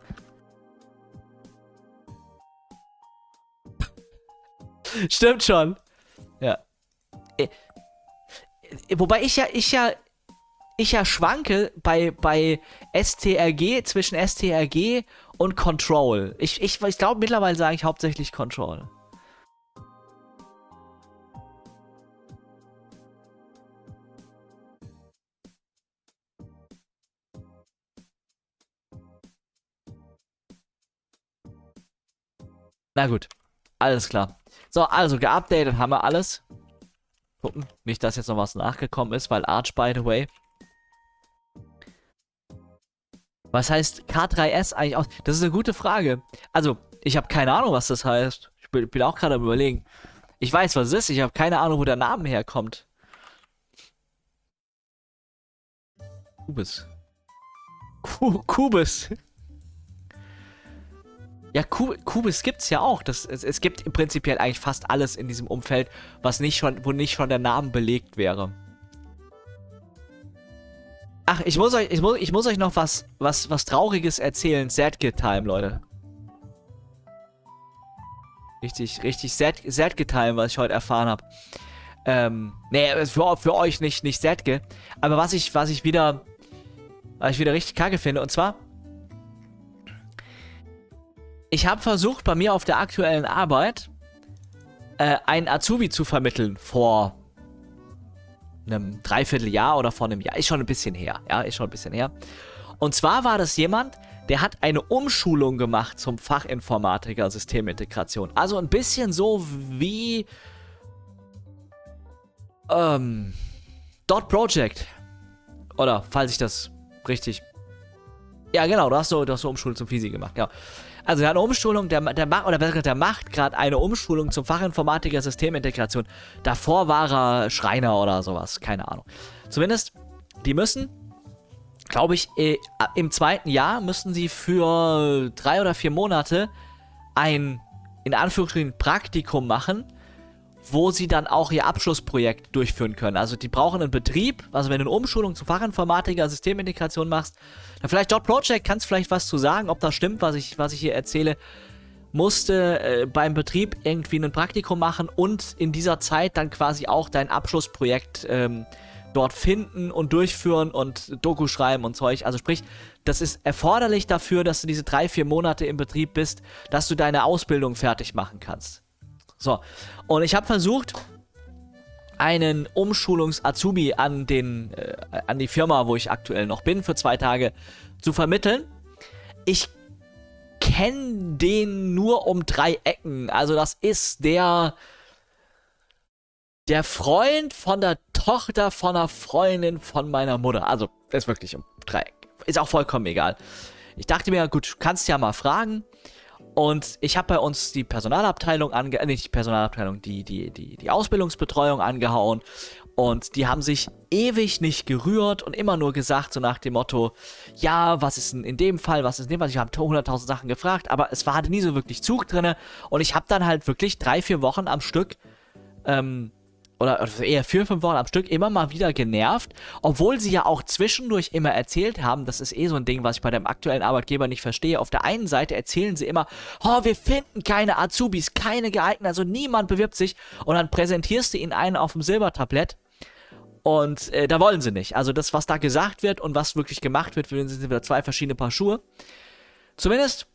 Stimmt schon. Ja. Äh, wobei ich ja, ich ja, ich ja schwanke bei, bei S T R G, zwischen S T R G und Control. Ich, ich, ich glaube, mittlerweile sage ich hauptsächlich Control. Na gut. Alles klar. So, also geupdatet haben wir alles. Gucken, nicht, dass jetzt noch was nachgekommen ist, weil Arch, by the way. Was heißt K drei S eigentlich aus? Das ist eine gute Frage. Also, ich habe keine Ahnung, was das heißt. Ich bin, bin auch gerade am Überlegen. Ich weiß, was es ist. Ich habe keine Ahnung, wo der Name herkommt. Kubis. Ku Kubis. Ja, Ku Kubis gibt's ja auch. Das, es, es gibt im Prinzipiell eigentlich fast alles in diesem Umfeld, was nicht schon, wo nicht schon der Name belegt wäre. Ach, ich muss euch, ich muss, ich muss euch noch was, was, was Trauriges erzählen. Sadge-Time, Leute. Richtig, richtig Sadge-Time, was ich heute erfahren habe. Ähm, nee, für, für euch nicht, nicht Sadge. Aber was ich, was ich wieder, was ich wieder richtig kacke finde, und zwar, ich habe versucht, bei mir auf der aktuellen Arbeit äh, einen Azubi zu vermitteln vor einem Dreivierteljahr oder vor einem Jahr. Ist schon ein bisschen her. Ja, ist schon ein bisschen her. Und zwar war das jemand, der hat eine Umschulung gemacht zum Fachinformatiker Systemintegration. Also ein bisschen so wie ähm, Dot Project. Oder, falls ich das richtig... Ja, genau, du hast so, du hast so Umschulung zum Physik gemacht, ja. Also er hat eine Umschulung, der, der, macht, oder besser gesagt, der macht gerade eine Umschulung zum Fachinformatiker Systemintegration. Davor war er Schreiner oder sowas, keine Ahnung. Zumindest, die müssen, glaube ich, äh, im zweiten Jahr müssen sie für drei oder vier Monate ein, in Anführungsstrichen, Praktikum machen, wo sie dann auch ihr Abschlussprojekt durchführen können. Also die brauchen einen Betrieb, also wenn du eine Umschulung zum Fachinformatiker Systemintegration machst, dann vielleicht Dot Project, kannst vielleicht was zu sagen, ob das stimmt, was ich, was ich hier erzähle, musste äh, beim Betrieb irgendwie ein Praktikum machen und in dieser Zeit dann quasi auch dein Abschlussprojekt ähm, dort finden und durchführen und Doku schreiben und Zeug. Also sprich, das ist erforderlich dafür, dass du diese drei, vier Monate im Betrieb bist, dass du deine Ausbildung fertig machen kannst. So, und ich habe versucht, einen Umschulungs-Azubi an den, äh, an die Firma, wo ich aktuell noch bin, für zwei Tage zu vermitteln. Ich kenne den nur um drei Ecken. Also das ist der, der Freund von der Tochter von einer Freundin von meiner Mutter. Also, das ist wirklich um drei Ecken. Ist auch vollkommen egal. Ich dachte mir, gut, kannst ja mal fragen. Und ich habe bei uns die Personalabteilung ange... Äh, nicht die Personalabteilung, die, die, die, die Ausbildungsbetreuung angehauen. Und die haben sich ewig nicht gerührt und immer nur gesagt, so nach dem Motto, ja, was ist denn in dem Fall, was ist in dem Fall? Ich habe hunderttausend Sachen gefragt, aber es war halt nie so wirklich Zug drin. Und ich habe dann halt wirklich drei, vier Wochen am Stück, ähm, oder eher vier, fünf Wochen am Stück immer mal wieder genervt, obwohl sie ja auch zwischendurch immer erzählt haben, das ist eh so ein Ding, was ich bei dem aktuellen Arbeitgeber nicht verstehe. Auf der einen Seite erzählen sie immer, oh, wir finden keine Azubis, keine geeigneten, also niemand bewirbt sich, und dann präsentierst du ihnen einen auf dem Silbertablett und äh, da wollen sie nicht. Also das, was da gesagt wird und was wirklich gemacht wird, sind wieder zwei verschiedene Paar Schuhe. Zumindest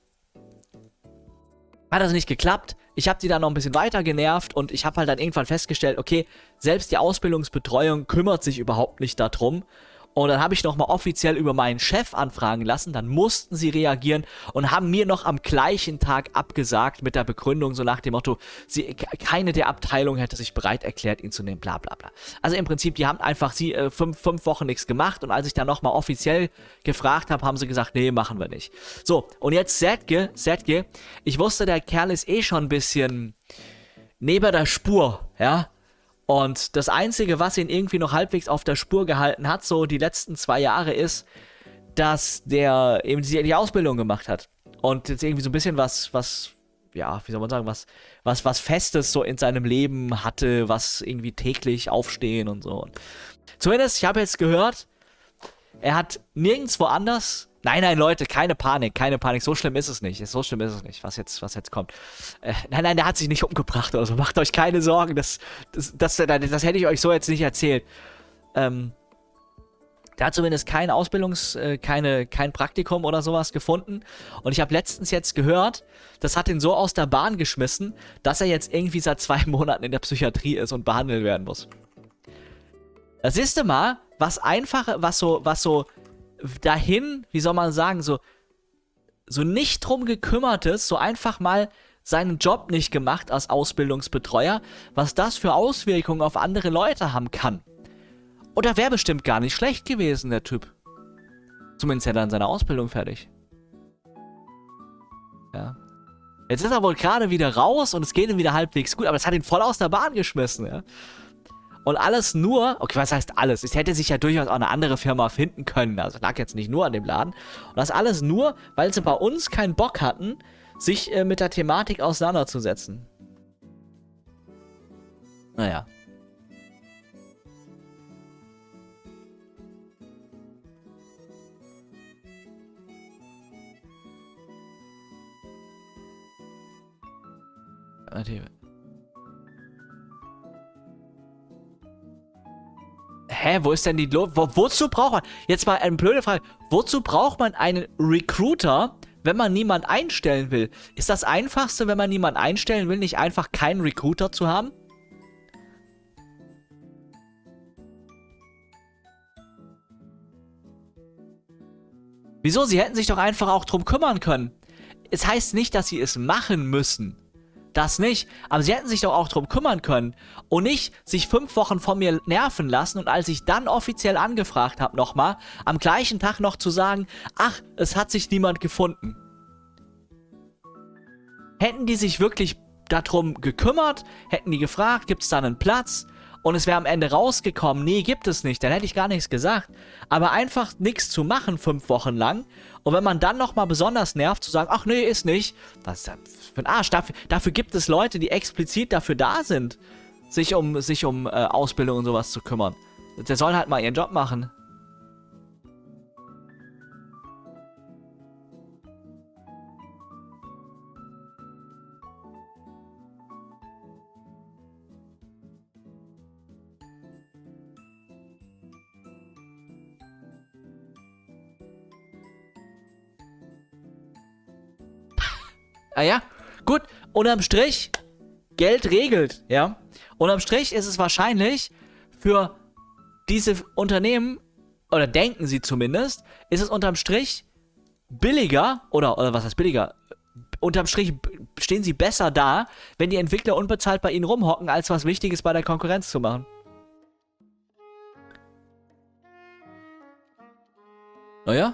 hat das nicht geklappt. Ich habe die dann noch ein bisschen weiter genervt und ich habe halt dann irgendwann festgestellt, okay, selbst die Ausbildungsbetreuung kümmert sich überhaupt nicht darum. Und dann habe ich nochmal offiziell über meinen Chef anfragen lassen, dann mussten sie reagieren und haben mir noch am gleichen Tag abgesagt mit der Begründung, so nach dem Motto, sie, keine der Abteilungen hätte sich bereit erklärt, ihn zu nehmen, bla bla bla. Also im Prinzip, die haben einfach sie äh, fünf, fünf Wochen nichts gemacht und als ich dann nochmal offiziell gefragt habe, haben sie gesagt, nee, machen wir nicht. So, und jetzt Sadge, Sadge, ich wusste, der Kerl ist eh schon ein bisschen neben der Spur, ja. Und das Einzige, was ihn irgendwie noch halbwegs auf der Spur gehalten hat, so die letzten zwei Jahre, ist, dass der eben die, die Ausbildung gemacht hat. Und jetzt irgendwie so ein bisschen was, was, ja, wie soll man sagen, was, was, was Festes so in seinem Leben hatte, was irgendwie täglich aufstehen und so. Und zumindest, ich habe jetzt gehört, er hat nirgendwo anders. Nein, nein, Leute, keine Panik, keine Panik. So schlimm ist es nicht. So schlimm ist es nicht, was jetzt, was jetzt kommt. Äh, nein, nein, der hat sich nicht umgebracht oder so. Macht euch keine Sorgen. Das, das, das, das, das hätte ich euch so jetzt nicht erzählt. Ähm, der hat zumindest kein Ausbildungs-, äh, keine, kein Praktikum oder sowas gefunden. Und ich habe letztens jetzt gehört, das hat ihn so aus der Bahn geschmissen, dass er jetzt irgendwie seit zwei Monaten in der Psychiatrie ist und behandelt werden muss. Das siehst du mal, was einfache, was so, was so dahin, wie soll man sagen, so, so nicht drum gekümmertes, so einfach mal seinen Job nicht gemacht als Ausbildungsbetreuer, was das für Auswirkungen auf andere Leute haben kann. Und er wäre bestimmt gar nicht schlecht gewesen, der Typ. Zumindest hätte er dann seine Ausbildung fertig. Ja. Jetzt ist er wohl gerade wieder raus und es geht ihm wieder halbwegs gut, aber das hat ihn voll aus der Bahn geschmissen, ja. Und alles nur, okay, was heißt alles? Es hätte sich ja durchaus auch eine andere Firma finden können, also lag jetzt nicht nur an dem Laden. Und das alles nur, weil sie bei uns keinen Bock hatten, sich äh, mit der Thematik auseinanderzusetzen. Naja. Hä, wo ist denn die Lo wo, wozu braucht man, jetzt mal eine blöde Frage, wozu braucht man einen Recruiter, wenn man niemand einstellen will? Ist das Einfachste, wenn man niemand einstellen will, nicht einfach keinen Recruiter zu haben? Wieso? Sie hätten sich doch einfach auch drum kümmern können. Es heißt nicht, dass sie es machen müssen. Das nicht. Aber sie hätten sich doch auch drum kümmern können. Und nicht sich fünf Wochen von mir nerven lassen. Und als ich dann offiziell angefragt habe nochmal, am gleichen Tag noch zu sagen, ach, es hat sich niemand gefunden. Hätten die sich wirklich darum gekümmert, hätten die gefragt, gibt es da einen Platz? Und es wäre am Ende rausgekommen, nee, gibt es nicht, dann hätte ich gar nichts gesagt. Aber einfach nichts zu machen fünf Wochen lang und wenn man dann nochmal besonders nervt, zu sagen, ach nee, ist nicht, was ist das für ein Arsch? Dafür, dafür gibt es Leute, die explizit dafür da sind, sich um, sich um äh, Ausbildung und sowas zu kümmern. Der soll halt mal ihren Job machen. Ah ja, gut, unterm Strich, Geld regelt, ja. Unterm Strich ist es wahrscheinlich für diese Unternehmen, oder denken sie zumindest, ist es unterm Strich billiger, oder, oder was heißt billiger, unterm Strich stehen sie besser da, wenn die Entwickler unbezahlt bei ihnen rumhocken, als was Wichtiges bei der Konkurrenz zu machen. Naja.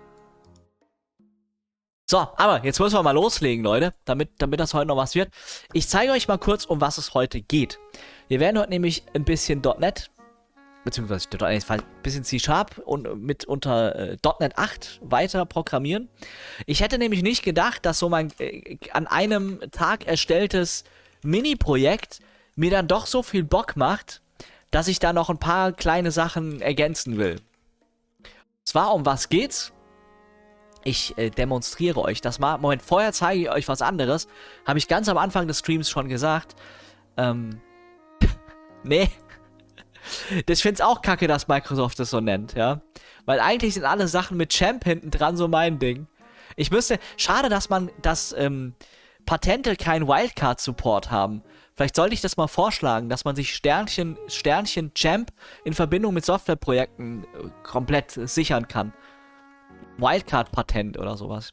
So, aber jetzt müssen wir mal loslegen, Leute, damit, damit das heute noch was wird. Ich zeige euch mal kurz, um was es heute geht. Wir werden heute nämlich ein bisschen .NET, beziehungsweise ein bisschen C-Sharp und mit unter äh, .NET acht weiter programmieren. Ich hätte nämlich nicht gedacht, dass so mein äh, an einem Tag erstelltes Mini-Projekt mir dann doch so viel Bock macht, dass ich da noch ein paar kleine Sachen ergänzen will. Zwar, um was geht's? Ich äh, demonstriere euch das mal. Moment, vorher zeige ich euch was anderes. Habe ich ganz am Anfang des Streams schon gesagt. Ähm. nee. Ich finde es auch kacke, dass Microsoft das so nennt, ja. Weil eigentlich sind alle Sachen mit Champ hinten dran so mein Ding. Ich müsste. Schade, dass man. dass ähm, Patente keinen Wildcard-Support haben. Vielleicht sollte ich das mal vorschlagen, dass man sich Sternchen, Sternchen Champ in Verbindung mit Softwareprojekten äh, komplett äh, sichern kann. Wildcard-Patent oder sowas.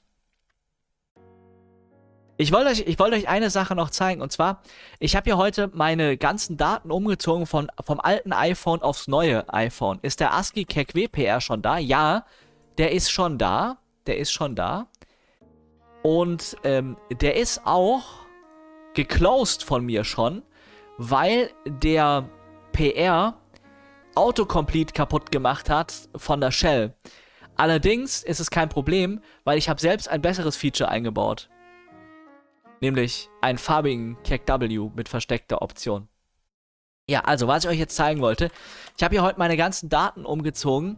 Ich wollte euch, ich wollte euch eine Sache noch zeigen, und zwar, ich habe ja heute meine ganzen Daten umgezogen von, vom alten iPhone aufs neue iPhone. Ist der ASCII C A C W P R schon da? Ja, der ist schon da. Der ist schon da. Und ähm, der ist auch geclosed von mir schon, weil der P R Autocomplete kaputt gemacht hat von der Shell. Allerdings ist es kein Problem, weil ich habe selbst ein besseres Feature eingebaut. Nämlich einen farbigen C A C W mit versteckter Option. Ja, also, was ich euch jetzt zeigen wollte. Ich habe hier heute meine ganzen Daten umgezogen.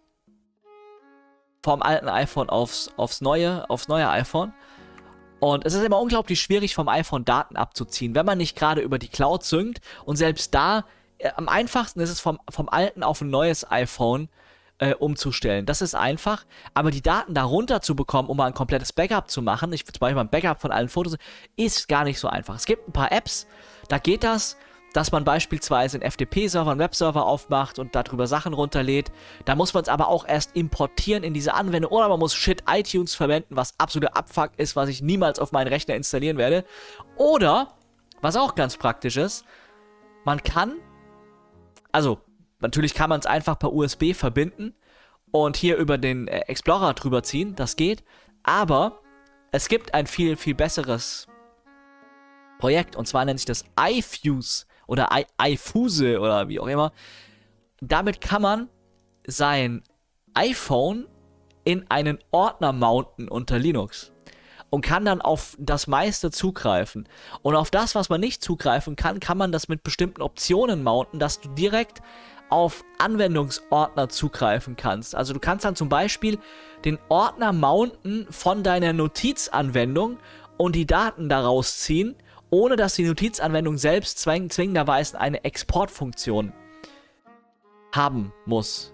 Vom alten iPhone aufs, aufs, neue, aufs neue iPhone. Und es ist immer unglaublich schwierig, vom iPhone Daten abzuziehen, wenn man nicht gerade über die Cloud synkt. Und selbst da, äh, am einfachsten ist es vom, vom alten auf ein neues iPhone Äh, umzustellen. Das ist einfach, aber die Daten da runter zu bekommen, um mal ein komplettes Backup zu machen, ich zum Beispiel mal ein Backup von allen Fotos, ist gar nicht so einfach. Es gibt ein paar Apps, da geht das, dass man beispielsweise einen F T P-Server, einen Webserver aufmacht und darüber Sachen runterlädt. Da muss man es aber auch erst importieren in diese Anwendung oder man muss Shit iTunes verwenden, was absoluter Abfuck ist, was ich niemals auf meinen Rechner installieren werde. Oder, was auch ganz praktisch ist, man kann, also natürlich kann man es einfach per U S B verbinden und hier über den äh, Explorer drüber ziehen, das geht, aber Es gibt ein viel, viel besseres Projekt, und zwar nennt sich das iFuse oder I iFuse oder wie auch immer. Damit kann man sein iPhone in einen Ordner mounten unter Linux und kann dann auf das meiste zugreifen. Und auf das, was man nicht zugreifen kann, kann man das mit bestimmten Optionen mounten, dass du direkt auf Anwendungsordner zugreifen kannst. Also du kannst dann zum Beispiel den Ordner mounten von deiner Notizanwendung und die Daten daraus ziehen, ohne dass die Notizanwendung selbst zwing zwingenderweise eine Exportfunktion haben muss.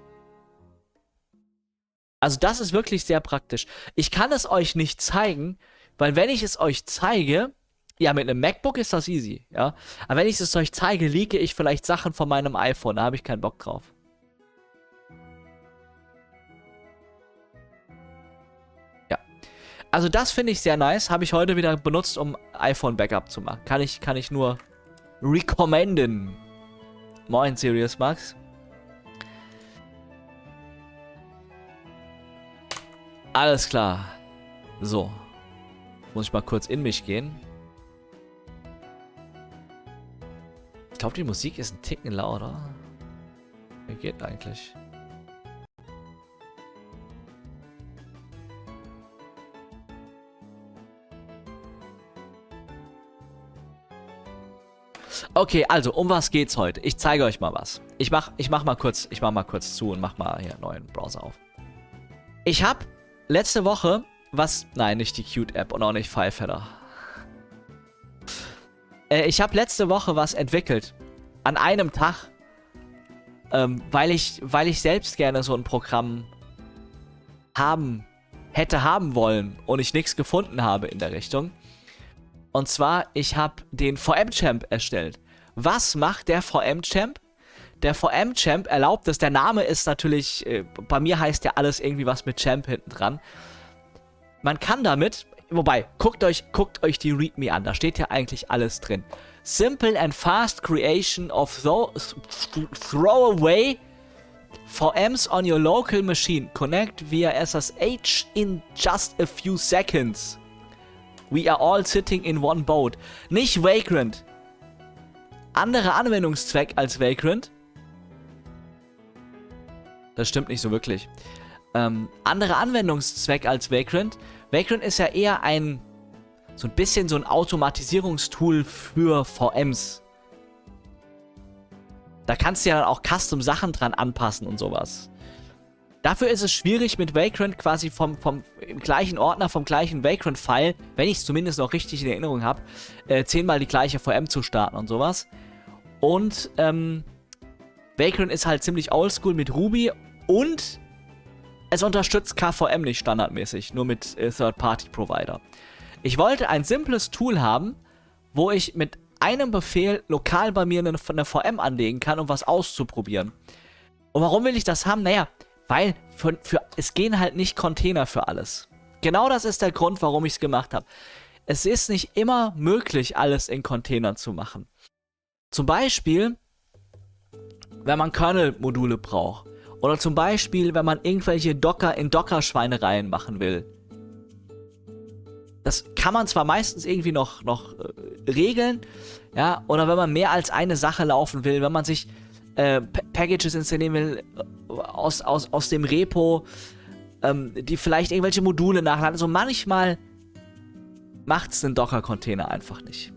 Also das ist wirklich sehr praktisch. Ich kann es euch nicht zeigen, weil wenn ich es euch zeige, ja, mit einem MacBook ist das easy, ja. Aber wenn ich es euch zeige, leake ich vielleicht Sachen von meinem iPhone, da habe ich keinen Bock drauf. Ja. Also das finde ich sehr nice, habe ich heute wieder benutzt, um iPhone-Backup zu machen. Kann ich, kann ich nur recommenden. Moin, Serious Max. Alles klar. So. Muss ich mal kurz in mich gehen. Ich glaube, die Musik ist ein Ticken lauter. Wie geht eigentlich? Okay, also, um was geht's heute? Ich zeige euch mal was. Ich mach, ich mach mal kurz, ich mach mal kurz zu und mach mal hier einen neuen Browser auf. Ich habe letzte Woche was... Nein, nicht die Qt-App und auch nicht Fileheader. Äh, ich habe letzte Woche was entwickelt. An einem Tag. Ähm, weil ich, weil ich selbst gerne so ein Programm haben, hätte haben wollen und ich nichts gefunden habe in der Richtung. Und zwar, ich habe den V M-Champ erstellt. Was macht der V M-Champ? Der V M-Champ erlaubt es, der Name ist natürlich, äh, bei mir heißt ja alles irgendwie was mit Champ hinten dran. Man kann damit, wobei, guckt euch, guckt euch die README an, da steht ja eigentlich alles drin. Simple and fast creation of those throwaway V Ms on your local machine. Connect via S S H in just a few seconds. We are all sitting in one boat. Nicht Vagrant. Anderer Anwendungszweck als Vagrant. Das stimmt nicht so wirklich. Ähm, anderer Anwendungszweck als Vagrant. Vagrant ist ja eher ein, so ein bisschen so ein Automatisierungstool für V Ms. Da kannst du ja dann auch Custom-Sachen dran anpassen und sowas. Dafür ist es schwierig, mit Vagrant quasi vom, vom im gleichen Ordner, vom gleichen Vagrant-File, wenn ich es zumindest noch richtig in Erinnerung habe, äh, zehnmal die gleiche V M zu starten und sowas. Und, ähm, Vagrant ist halt ziemlich oldschool mit Ruby und es unterstützt K V M nicht standardmäßig, nur mit äh, Third-Party-Provider. Ich wollte ein simples Tool haben, wo ich mit einem Befehl lokal bei mir eine, eine V M anlegen kann, um was auszuprobieren. Und warum will ich das haben? Naja, weil für, für, es gehen halt nicht Container für alles. Genau das ist der Grund, warum ich es gemacht habe. Es ist nicht immer möglich, alles in Containern zu machen. Zum Beispiel, wenn man Kernel-Module braucht. Oder zum Beispiel, wenn man irgendwelche Docker in Docker-Schweinereien machen will. Das kann man zwar meistens irgendwie noch, noch äh, regeln, ja, oder wenn man mehr als eine Sache laufen will, wenn man sich äh, Packages installieren will äh, aus, aus, aus dem Repo, ähm, die vielleicht irgendwelche Module nachladen. Also manchmal macht es einen Docker-Container einfach nicht.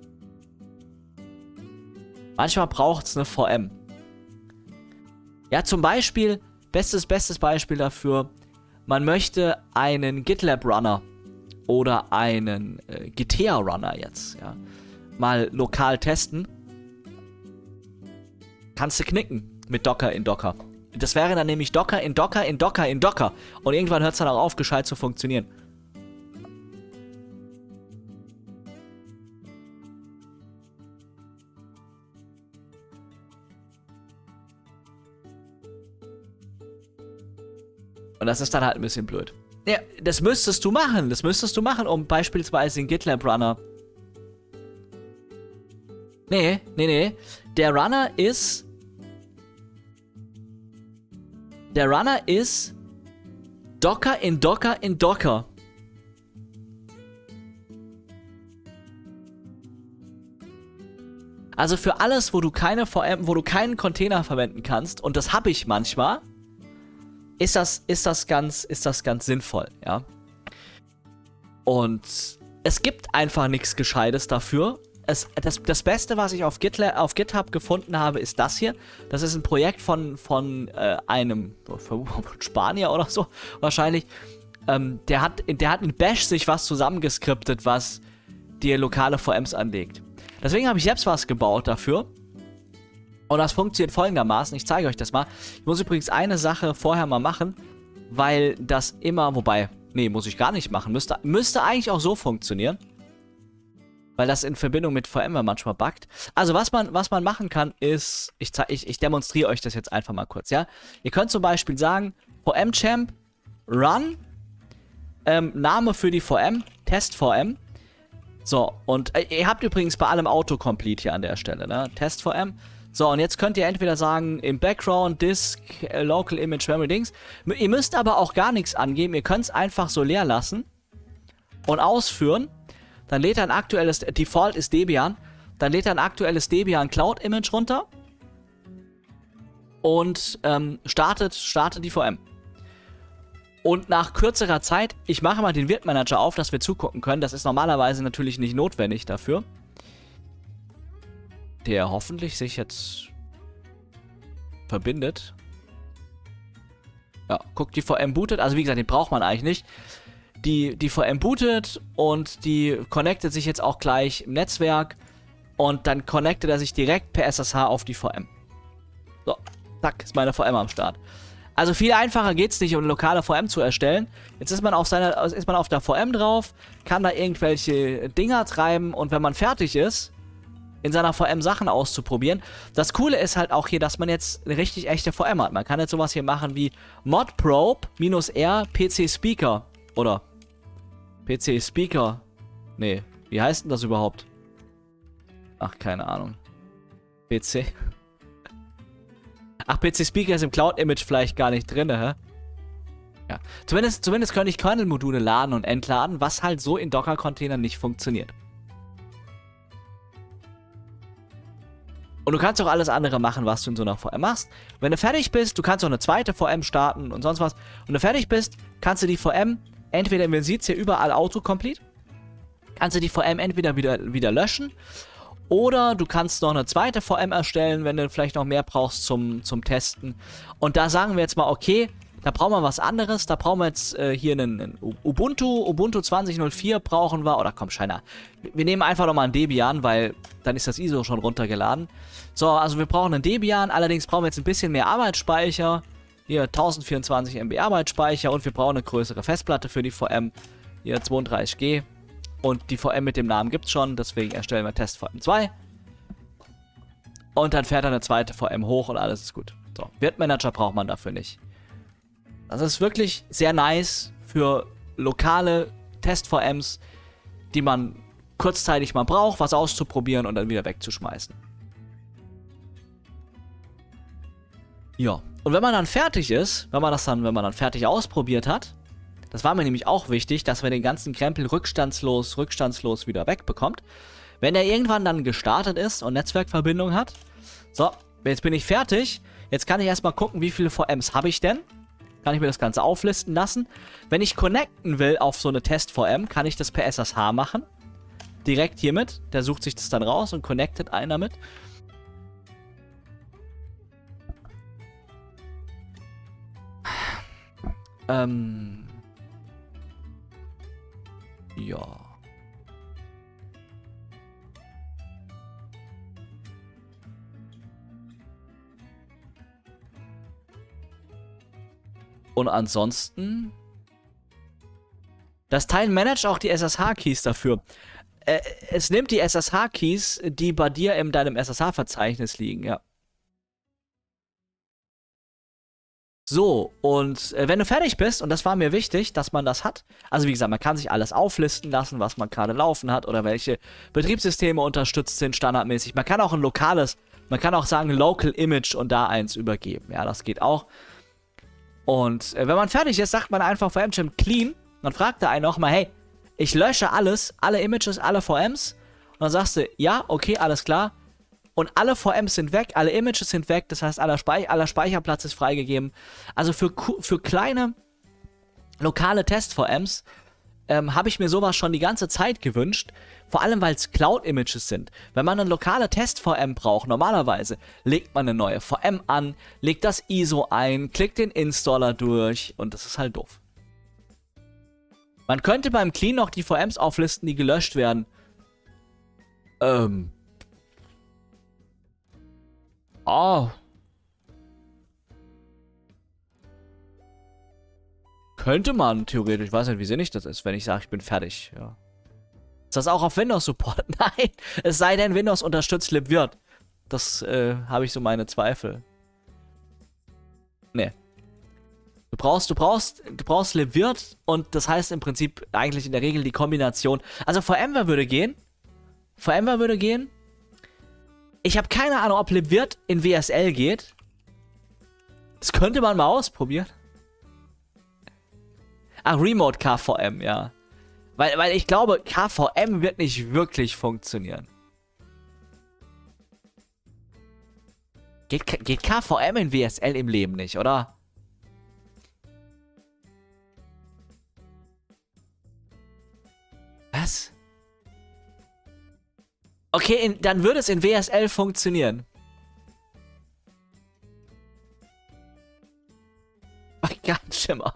Manchmal braucht es eine V M. Ja, zum Beispiel, bestes, bestes Beispiel dafür, man möchte einen GitLab-Runner oder einen äh, G T A-Runner jetzt, ja, mal lokal testen. Kannst du knicken mit Docker in Docker. Das wäre dann nämlich Docker in Docker in Docker in Docker. Und irgendwann hört es dann auch auf, gescheit zu funktionieren. Und das ist dann halt ein bisschen blöd. Ja, das müsstest du machen. Das müsstest du machen, um beispielsweise den GitLab-Runner... Nee, nee, nee. Der Runner ist... Der Runner ist Docker in Docker in Docker. Also für alles, wo du keine V M, wo du keinen Container verwenden kannst, und das habe ich manchmal, ist das, ist das ganz, ist das ganz sinnvoll, ja. Und es gibt einfach nichts Gescheites dafür. Es, das, das Beste, was ich auf, GitLab, auf GitHub gefunden habe, ist das hier. Das ist ein Projekt von, von äh, einem von Spanier oder so, wahrscheinlich. Ähm, der hat, der hat in Bash sich was zusammengeskriptet, was dir lokale V Ms anlegt. Deswegen habe ich selbst was gebaut dafür. Und das funktioniert folgendermaßen. Ich zeige euch das mal. Ich muss übrigens eine Sache vorher mal machen, weil das immer, wobei, nee, muss ich gar nicht machen. Müsste, müsste eigentlich auch so funktionieren. Weil das in Verbindung mit V M manchmal buggt. Also was man, was man machen kann, ist, ich, ich, ich demonstriere euch das jetzt einfach mal kurz, ja. Ihr könnt zum Beispiel sagen, V M-Champ, Run, ähm, Name für die V M, Test-V M. So, und äh, ihr habt übrigens bei allem Autocomplete hier an der Stelle, ne? Test-V M. So, und jetzt könnt ihr entweder sagen, im Background, Disk, äh, Local Image, Memory Dings. Ihr müsst aber auch gar nichts angeben. Ihr könnt es einfach so leer lassen und ausführen. Dann lädt er ein aktuelles, Default ist Debian, dann lädt er ein aktuelles Debian Cloud Image runter und ähm, startet, startet die V M. Und nach kürzerer Zeit, ich mache mal den Virt-Manager auf, dass wir zugucken können. Das ist normalerweise natürlich nicht notwendig dafür. Der hoffentlich sich jetzt verbindet. Ja, guckt, die V M bootet. Also wie gesagt, den braucht man eigentlich nicht. Die, die V M bootet und die connectet sich jetzt auch gleich im Netzwerk. Und dann connectet er sich direkt per S S H auf die V M. So, zack, ist meine V M am Start. Also viel einfacher geht es nicht, um eine lokale V M zu erstellen. Jetzt ist man auf seiner, ist man auf der V M drauf, kann da irgendwelche Dinger treiben und wenn man fertig ist, in seiner V M Sachen auszuprobieren. Das Coole ist halt auch hier, dass man jetzt eine richtig echte V M hat. Man kann jetzt sowas hier machen wie modprobe-r P C Speaker oder P C Speaker. Nee, wie heißt denn das überhaupt? Ach, keine Ahnung. P C. Ach, P C Speaker ist im Cloud-Image vielleicht gar nicht drin, hä? Ja. Zumindest, zumindest könnte ich Kernel-Module laden und entladen, was halt so in Docker-Containern nicht funktioniert. Und du kannst auch alles andere machen, was du in so einer V M machst. Wenn du fertig bist, du kannst auch eine zweite V M starten und sonst was. Und wenn du fertig bist, kannst du die V M, entweder, man sieht es hier überall Autocomplete, kannst du die V M entweder wieder, wieder löschen, oder du kannst noch eine zweite V M erstellen, wenn du vielleicht noch mehr brauchst zum, zum Testen. Und da sagen wir jetzt mal, okay, da brauchen wir was anderes. Da brauchen wir jetzt äh, hier einen, einen Ubuntu. Ubuntu zwanzig null vier brauchen wir. Oder komm, Scheiner. Wir nehmen einfach nochmal einen Debian, weil dann ist das I S O schon runtergeladen. So, also wir brauchen einen Debian. Allerdings brauchen wir jetzt ein bisschen mehr Arbeitsspeicher. Hier tausendvierundzwanzig Megabyte Arbeitsspeicher. Und wir brauchen eine größere Festplatte für die V M. Hier zweiunddreißig G. Und die V M mit dem Namen gibt es schon, deswegen erstellen wir Test V M zwei. Und dann fährt er eine zweite V M hoch und alles ist gut. So, Virt-Manager braucht man dafür nicht. Das ist wirklich sehr nice für lokale Test-V Ms, die man kurzzeitig mal braucht, was auszuprobieren und dann wieder wegzuschmeißen. Ja, und wenn man dann fertig ist, wenn man das dann, wenn man dann fertig ausprobiert hat, das war mir nämlich auch wichtig, dass man den ganzen Krempel rückstandslos, rückstandslos wieder wegbekommt. Wenn er irgendwann dann gestartet ist und Netzwerkverbindung hat. So, jetzt bin ich fertig. Jetzt kann ich erstmal gucken, wie viele V Ms habe ich denn. Kann ich mir das Ganze auflisten lassen. Wenn ich connecten will auf so eine Test-V M, kann ich das per S S H machen. Direkt hiermit. Der sucht sich das dann raus und connectet einen damit. Ähm... Ja. Und ansonsten... Das Teil managt auch die S S H-Keys dafür. Äh, es nimmt die S S H-Keys, die bei dir in deinem S S H-Verzeichnis liegen, ja. So, und äh, wenn du fertig bist, und das war mir wichtig, dass man das hat, also wie gesagt, man kann sich alles auflisten lassen, was man gerade laufen hat oder welche Betriebssysteme unterstützt sind standardmäßig. Man kann auch ein lokales, man kann auch sagen Local Image und da eins übergeben. Ja, das geht auch. Und äh, wenn man fertig ist, sagt man einfach V M-Champ clean. Dann fragt er einen auch mal, hey, ich lösche alles, alle Images, alle V Ms. Und dann sagst du, ja, okay, alles klar. und alle V Ms sind weg, alle Images sind weg, das heißt, aller, Speich aller Speicherplatz ist freigegeben. Also für, für kleine lokale Test-V Ms ähm, habe ich mir sowas schon die ganze Zeit gewünscht. Vor allem, weil es Cloud-Images sind. Wenn man eine lokale Test-V M braucht, normalerweise legt man eine neue V M an, legt das I S O ein, klickt den Installer durch und das ist halt doof. Man könnte beim Clean noch die V Ms auflisten, die gelöscht werden. Ähm. Oh. Könnte man, theoretisch. Ich weiß nicht, wie sinnig das ist, wenn ich sage, ich bin fertig. Ja. Ist das auch auf Windows Support? Nein, es sei denn, Windows unterstützt libvirt. Das äh, habe ich so meine Zweifel. Nee. Du brauchst, du brauchst, du brauchst libvirt und das heißt im Prinzip eigentlich in der Regel die Kombination. Also VMware würde gehen. VMware würde gehen. Ich habe keine Ahnung, ob libvirt in W S L geht. Das könnte man mal ausprobieren. Ah, Remote K V M, ja. Weil, weil ich glaube, K V M wird nicht wirklich funktionieren. Geht, geht K V M in W S L im Leben nicht, oder? Was? Okay, in, dann würde es in W S L funktionieren. Oh Gott, Schimmer.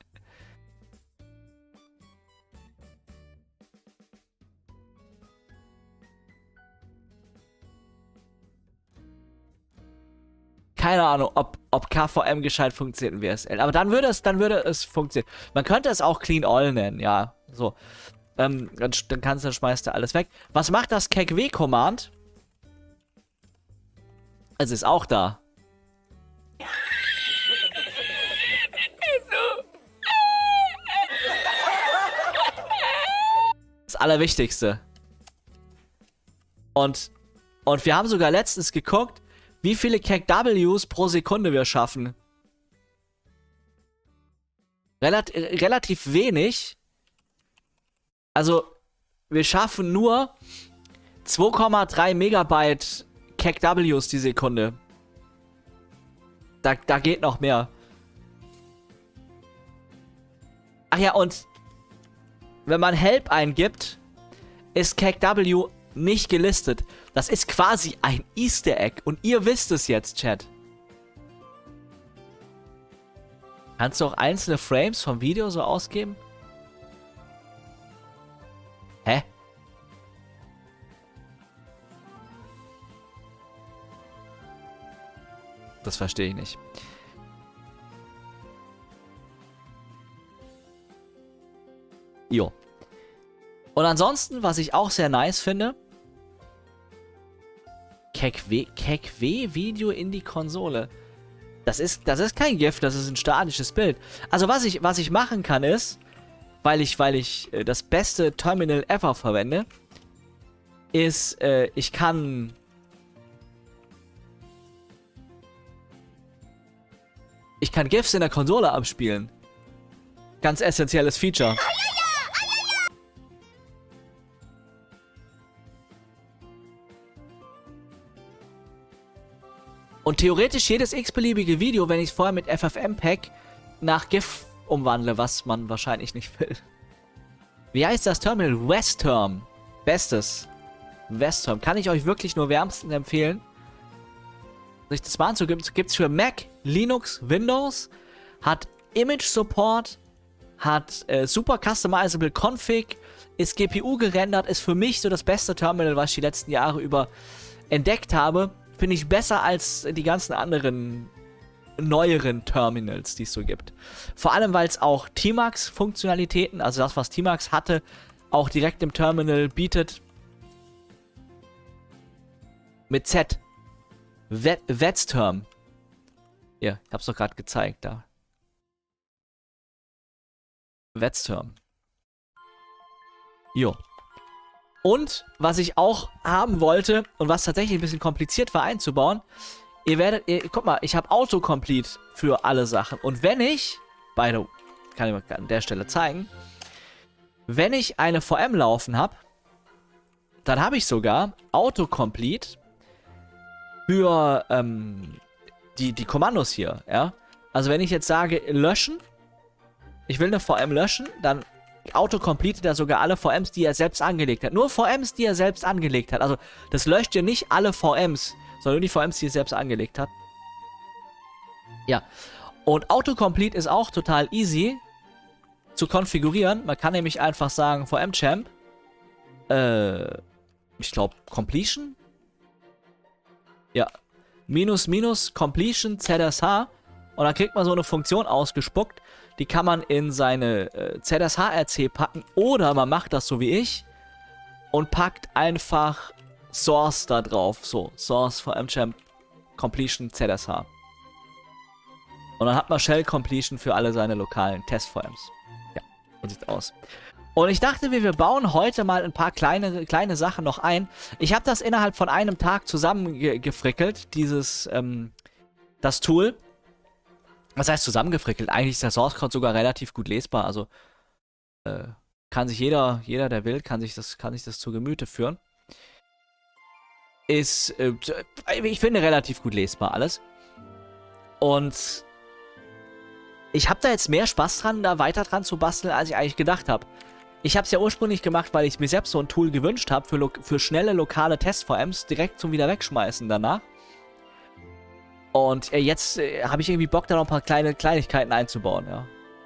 Keine Ahnung, ob, ob K V M gescheit funktioniert in W S L. Aber dann würde es, dann würde es funktionieren. Man könnte es auch Clean All nennen, ja. So. Ähm, dann, dann kannst du, dann schmeißt du alles weg. Was macht das K E C W-Command? Es ist auch da. Das Allerwichtigste. Und, und wir haben sogar letztens geguckt, wie viele K E C Ws pro Sekunde wir schaffen. Relat relativ wenig. Also, wir schaffen nur zwei Komma drei Megabyte K E C Ws die Sekunde. Da, da geht noch mehr. Ach ja, und wenn man Help eingibt, ist K E C W nicht gelistet. Das ist quasi ein Easter Egg. Und ihr wisst es jetzt, Chat. Kannst du auch einzelne Frames vom Video so ausgeben? Hä? Das verstehe ich nicht. Jo. Und ansonsten, was ich auch sehr nice finde, K E C W-Video in die Konsole. Das ist, das ist kein GIF, das ist ein statisches Bild. Also was ich, was ich machen kann ist, weil ich, weil ich äh, das beste Terminal ever verwende, ist, äh, ich kann ich kann GIFs in der Konsole abspielen. Ganz essentielles Feature. Und theoretisch jedes x-beliebige Video, wenn ich es vorher mit F F M-Pack nach GIF umwandle, was man wahrscheinlich nicht will. Wie heißt das Terminal? Westterm. Bestes. Westterm. Kann ich euch wirklich nur wärmstens empfehlen. Sich das mal anzugeben. Gibt es für Mac, Linux, Windows. Hat Image Support. Hat äh, super customizable Config. Ist G P U gerendert. Ist für mich so das beste Terminal, was ich die letzten Jahre über entdeckt habe. Finde ich besser als die ganzen anderen neueren Terminals, die es so gibt. Vor allem, weil es auch T-Max-Funktionalitäten, also das, was T-Max hatte, auch direkt im Terminal bietet. Mit Z. Westterm. Ja, ich hab's doch gerade gezeigt, da. Westterm. Jo. Und was ich auch haben wollte und was tatsächlich ein bisschen kompliziert war einzubauen, ihr werdet, ihr, guck mal, ich habe Autocomplete für alle Sachen. Und wenn ich, beide, kann ich mal an der Stelle zeigen, wenn ich eine V M laufen habe, dann habe ich sogar Autocomplete für ähm, die, die Kommandos hier, ja. Also wenn ich jetzt sage, löschen, ich will eine V M löschen, dann autocompletet er sogar alle V Ms, die er selbst angelegt hat. Nur V Ms, die er selbst angelegt hat. Also das löscht ja nicht alle V Ms, sondern nur die V Ms, die er selbst angelegt hat. Ja. Und Autocomplete ist auch total easy zu konfigurieren. Man kann nämlich einfach sagen, V M-Champ, äh, ich glaube, Completion? Ja. Minus, minus, Completion, Z S H. Und dann kriegt man so eine Funktion ausgespuckt. Die kann man in seine äh, Z S H R C packen. Oder man macht das so wie ich und packt einfach Source da drauf. So, Source V M-Champ Completion Z S H. Und dann hat man Shell Completion für alle seine lokalen Test-V Ms. Ja, so sieht's aus. Und ich dachte, wir, wir bauen heute mal ein paar kleine, kleine Sachen noch ein. Ich habe das innerhalb von einem Tag zusammengefrickelt, dieses, ähm, das Tool. Was heißt zusammengefrickelt? Eigentlich ist der Source Code sogar relativ gut lesbar. Also, äh, kann sich jeder, jeder, der will, kann sich das, kann sich das zu Gemüte führen. Ist, äh, ich finde, relativ gut lesbar alles. Und ich habe da jetzt mehr Spaß dran, da weiter dran zu basteln, als ich eigentlich gedacht habe. Ich habe es ja ursprünglich gemacht, weil ich mir selbst so ein Tool gewünscht habe für, für schnelle lokale Test-V Ms direkt zum wieder wegschmeißen danach. Und äh, jetzt äh, habe ich irgendwie Bock, da noch ein paar kleine Kleinigkeiten einzubauen, ja.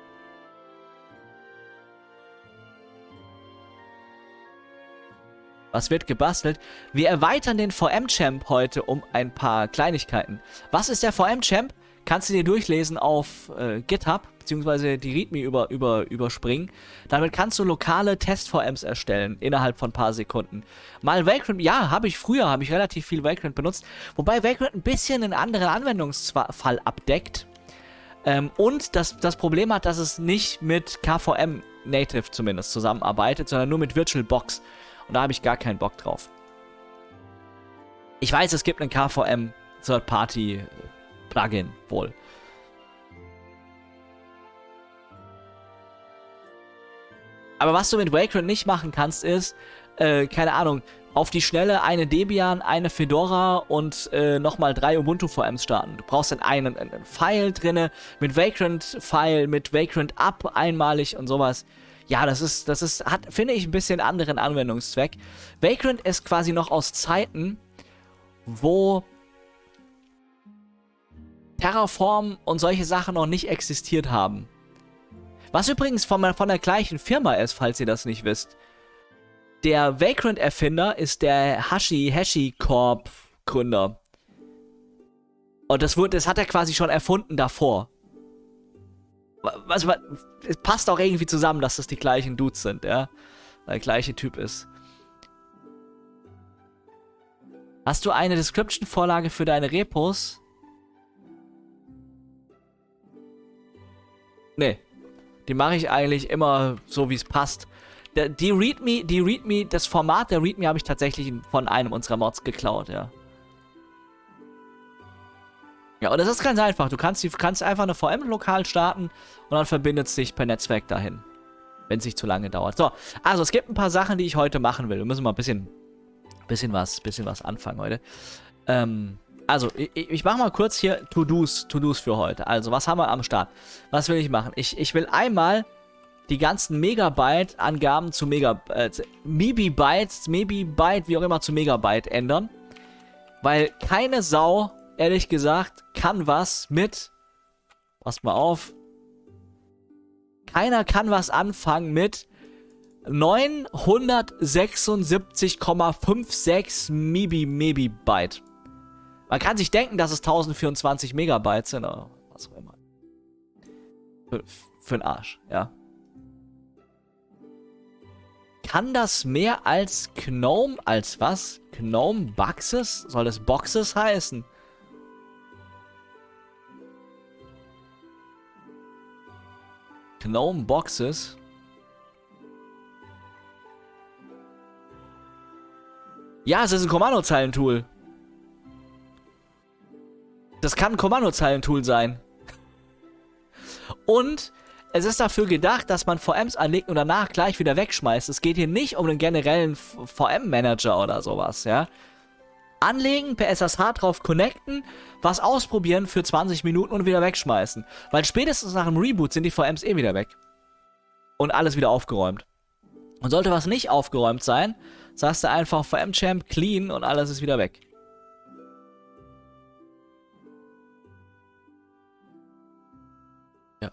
Was wird gebastelt? Wir erweitern den V M-Champ heute um ein paar Kleinigkeiten. Was ist der V M-Champ? Kannst du dir durchlesen auf äh, GitHub, beziehungsweise die README über, über, überspringen. Damit kannst du lokale Test-V Ms erstellen, innerhalb von ein paar Sekunden. Mal Vagrant, ja, habe ich früher, habe ich relativ viel Vagrant benutzt, wobei Vagrant ein bisschen einen anderen Anwendungsfall abdeckt. Ähm, und das, das Problem hat, dass es nicht mit K V M Native zumindest zusammenarbeitet, sondern nur mit VirtualBox. Und da habe ich gar keinen Bock drauf. Ich weiß, es gibt einen K V M Third-Party Plugin wohl. Aber was du mit Vagrant nicht machen kannst, ist, äh, keine Ahnung, auf die Schnelle eine Debian, eine Fedora und äh, nochmal drei Ubuntu-V Ms starten. Du brauchst dann einen, einen File drinne, mit Vagrant-File, mit Vagrant-Up einmalig und sowas. Ja, das ist, das ist, hat, finde ich, ein bisschen anderen Anwendungszweck. Vagrant ist quasi noch aus Zeiten, wo Terraform und solche Sachen noch nicht existiert haben. Was übrigens von, von der gleichen Firma ist, falls ihr das nicht wisst. Der Vagrant-Erfinder ist der Hashi HashiCorp Gründer. Und das, wurde, das hat er quasi schon erfunden davor. Also, es passt auch irgendwie zusammen, dass das die gleichen Dudes sind, ja. Weil der gleiche Typ ist. Hast du eine Description-Vorlage für deine Repos? Nee. Die mache ich eigentlich immer so, wie es passt. Der, die README, die README, das Format der README habe ich tatsächlich von einem unserer Mods geklaut, ja. Ja, und das ist ganz einfach. Du kannst, du kannst einfach eine V M lokal starten und dann verbindet es sich per Netzwerk dahin. Wenn es nicht zu lange dauert. So, also es gibt ein paar Sachen, die ich heute machen will. Wir müssen mal ein bisschen, bisschen, was, bisschen was anfangen heute. Ähm, also, ich, ich mache mal kurz hier To-Dos, To-Dos für heute. Also, was haben wir am Start? Was will ich machen? Ich, ich will einmal die ganzen Megabyte-Angaben zu Mega, äh, Mebibytes, Mebibyte, wie auch immer, zu Megabyte ändern. Weil keine Sau, ehrlich gesagt, kann was mit, passt mal auf, keiner kann was anfangen mit neunhundertsechsundsiebzig Komma fünfundsechzig Mebi, Mebibyte. Man kann sich denken, dass es tausendvierundzwanzig Megabyte sind, oder was auch immer. Für, für den Arsch, ja. Kann das mehr als Gnome, als was? Gnome Boxes? Soll das Boxes heißen? Gnome Boxes? Ja, es ist ein Kommandozeilentool. Das kann ein Kommandozeilentool sein. Und es ist dafür gedacht, dass man V Ms anlegt und danach gleich wieder wegschmeißt. Es geht hier nicht um einen generellen V M-Manager oder sowas, ja. Anlegen, per S S H drauf connecten, was ausprobieren für zwanzig Minuten und wieder wegschmeißen. Weil spätestens nach dem Reboot sind die V Ms eh wieder weg. Und alles wieder aufgeräumt. Und sollte was nicht aufgeräumt sein, sagst du einfach V M-Champ clean und alles ist wieder weg. Ja.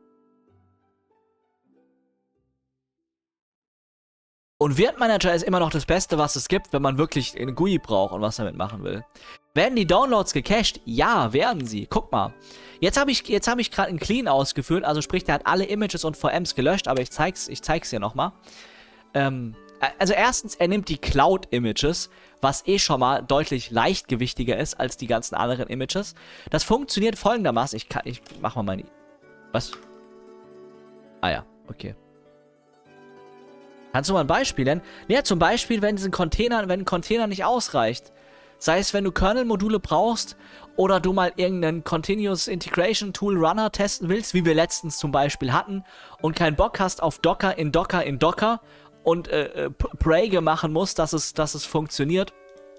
Und Virt-Manager ist immer noch das Beste, was es gibt, wenn man wirklich eine G U I braucht und was damit machen will. Werden die Downloads gecached? Ja, werden sie. Guck mal. Jetzt habe ich, jetzt hab ich gerade einen Clean ausgeführt, also sprich, der hat alle Images und V Ms gelöscht, aber ich zeig's, ich zeig's dir nochmal. Ähm, also erstens, er nimmt die Cloud-Images, was eh schon mal deutlich leichtgewichtiger ist als die ganzen anderen Images. Das funktioniert folgendermaßen. Ich kann, ich mach mal meine... Was? Ah ja, okay. Kannst du mal ein Beispiel nennen? Ja, zum Beispiel, wenn diesen Container, wenn ein Container nicht ausreicht. Sei es, wenn du Kernel-Module brauchst oder du mal irgendeinen Continuous Integration Tool Runner testen willst, wie wir letztens zum Beispiel hatten, und keinen Bock hast auf Docker in Docker in Docker und äh, Prager machen musst, dass es, dass es funktioniert.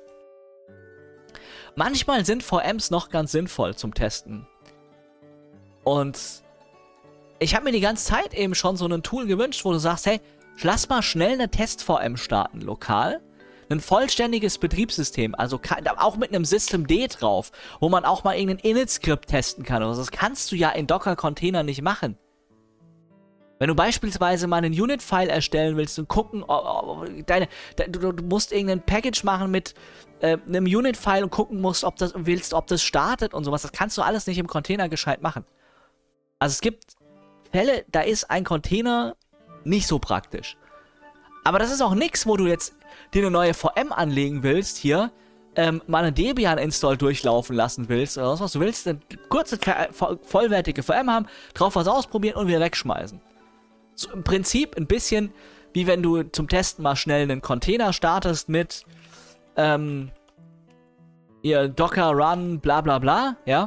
Manchmal sind V Ms noch ganz sinnvoll zum Testen. Und ich habe mir die ganze Zeit eben schon so ein Tool gewünscht, wo du sagst, hey, lass mal schnell eine Test-V M starten, lokal. Ein vollständiges Betriebssystem, also auch mit einem Systemd drauf, wo man auch mal irgendein Init-Skript testen kann. Also das kannst du ja in Docker-Container nicht machen. Wenn du beispielsweise mal einen Unit-File erstellen willst und gucken, oh, oh, deine, de, du, du musst irgendein Package machen mit äh, einem Unit-File und gucken musst, ob das willst, ob das startet und sowas. Das kannst du alles nicht im Container gescheit machen. Also es gibt Fälle, da ist ein Container nicht so praktisch. Aber das ist auch nichts, wo du jetzt dir eine neue V M anlegen willst, hier, ähm, mal eine Debian-Install durchlaufen lassen willst, oder was du willst, eine kurze, vollwertige V M haben, drauf was ausprobieren und wieder wegschmeißen. So im Prinzip ein bisschen wie wenn du zum Testen mal schnell einen Container startest mit, ähm, ihr Docker Run, bla bla bla, ja.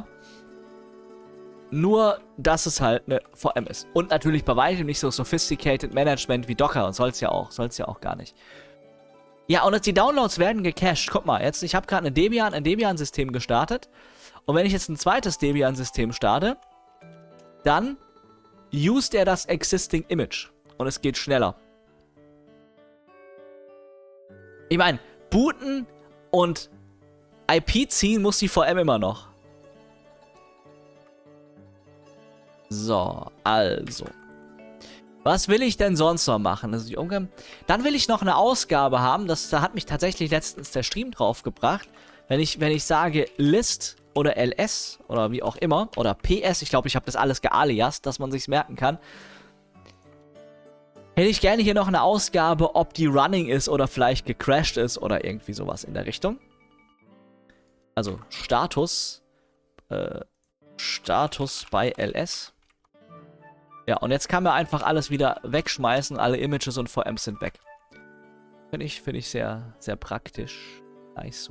Nur, dass es halt eine V M ist. Und natürlich bei weitem nicht so sophisticated Management wie Docker. Und soll's ja auch. Soll's ja auch gar nicht. Ja, und jetzt die Downloads werden gecached. Guck mal, jetzt, ich habe gerade eine Debian, ein Debian-System gestartet. Und wenn ich jetzt ein zweites Debian-System starte, dann used er das existing Image. Und es geht schneller. Ich meine, booten und I P ziehen muss die V M immer noch. So, also. Was will ich denn sonst noch machen? Also die Umgang Dann will ich noch eine Ausgabe haben. Das, da hat mich tatsächlich letztens der Stream drauf gebracht. Wenn ich, wenn ich sage List oder L S oder wie auch immer. Oder P S. Ich glaube, ich habe das alles gealiast, dass man sich's merken kann. Hätte ich gerne hier noch eine Ausgabe, ob die running ist oder vielleicht gecrashed ist oder irgendwie sowas in der Richtung. Also Status. Äh, Status bei L S. Ja, und jetzt kann man einfach alles wieder wegschmeißen. Alle Images und V Ms sind weg. Finde ich, finde ich sehr, sehr praktisch. Nice.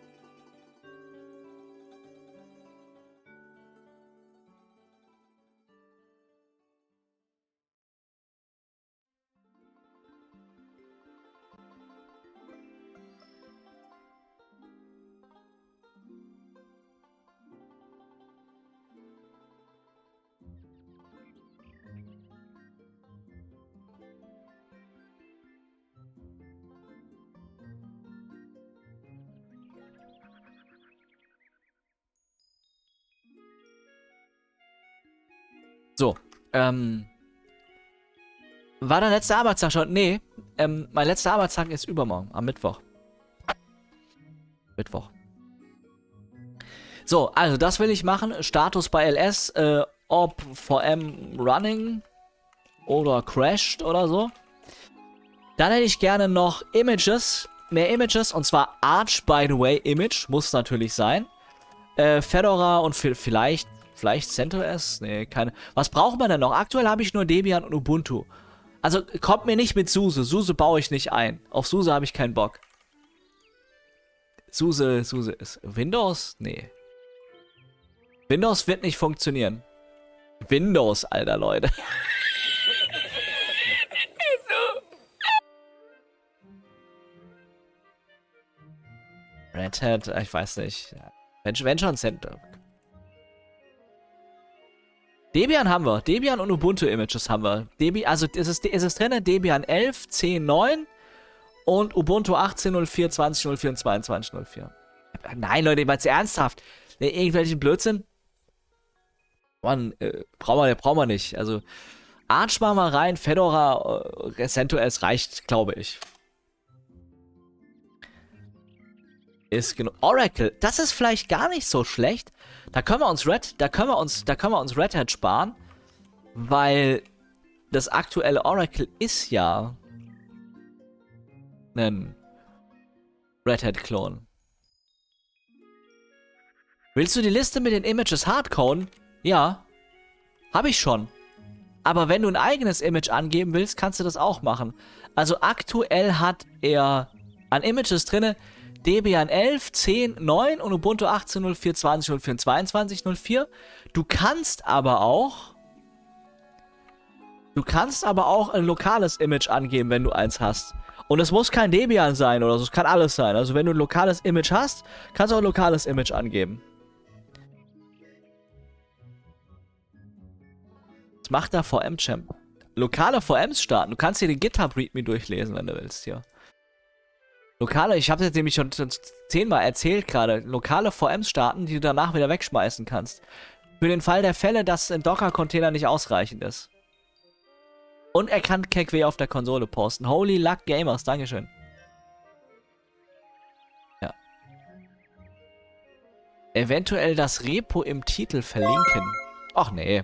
So, ähm. War dein letzter Arbeitstag schon? Nee, ähm, mein letzter Arbeitstag ist übermorgen, am Mittwoch. Mittwoch. So, also das will ich machen. Status bei L S, äh, ob V M running oder crashed oder so. Dann hätte ich gerne noch Images, mehr Images, und zwar Arch, by the way, Image, muss natürlich sein. Äh, Fedora und vielleicht Vielleicht CentOS? Nee, keine. Was braucht man denn noch? Aktuell habe ich nur Debian und Ubuntu. Also kommt mir nicht mit SUSE. SUSE baue ich nicht ein. Auf SUSE habe ich keinen Bock. SUSE, SUSE ist Windows? Nee. Windows wird nicht funktionieren. Windows, alter Leute. Red Hat, ich weiß nicht. Wenn, wenn schon Center. Debian haben wir. Debian und Ubuntu Images haben wir. Debi, also es ist, es ist drin, Debian elf, zehn, neun und Ubuntu achtzehn, null vier, zwanzig, null vier und zweiundzwanzig, null vier. Nein, Leute, mal ernsthaft. Irgendwelchen Blödsinn? Mann, äh, brauchen wir, brauchen wir nicht. Also, Arch machen wir rein, Fedora, äh, CentOS reicht, glaube ich. Ist genug. Oracle, das ist vielleicht gar nicht so schlecht. Da können wir uns Red, da können wir uns, da können wir uns Red Hat sparen, weil das aktuelle Oracle ist ja ein Red Hat-Klon. Willst du die Liste mit den Images hardcoden? Ja, habe ich schon. Aber wenn du ein eigenes Image angeben willst, kannst du das auch machen. Also aktuell hat er an Images drinne Debian elf, zehn, neun und Ubuntu achtzehn, null vier, zwanzig, null vier und zweiundzwanzig, null vier. Du kannst aber auch Du kannst aber auch ein lokales Image angeben, wenn du eins hast. Und es muss kein Debian sein oder so, es kann alles sein. Also wenn du ein lokales Image hast, kannst du auch ein lokales Image angeben. Was macht da V M-Champ? Lokale V Ms starten. Du kannst hier den GitHub-Readme durchlesen, wenn du willst hier. Lokale, ich habe es jetzt nämlich schon zehnmal erzählt gerade, lokale V Ms starten, die du danach wieder wegschmeißen kannst. Für den Fall der Fälle, dass ein Docker-Container nicht ausreichend ist. Und er kann K Q auf der Konsole posten. Holy Luck Gamers, dankeschön. Ja. Eventuell das Repo im Titel verlinken. Ach nee.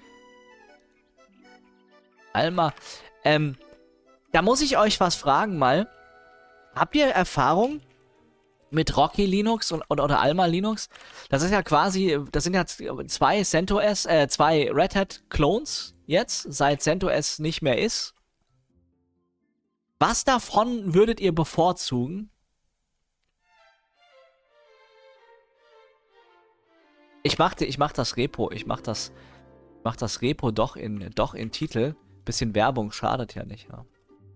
Alma, ähm, da muss ich euch was fragen mal. Habt ihr Erfahrung mit Rocky Linux und, oder, oder Alma Linux? Das ist ja quasi, das sind ja zwei CentOS, äh, zwei Red Hat Clones jetzt, seit CentOS nicht mehr ist. Was davon würdet ihr bevorzugen? Ich mach, ich mach das Repo, ich mach das, mach das Repo doch in, doch in Titel. Bisschen Werbung schadet ja nicht, ja.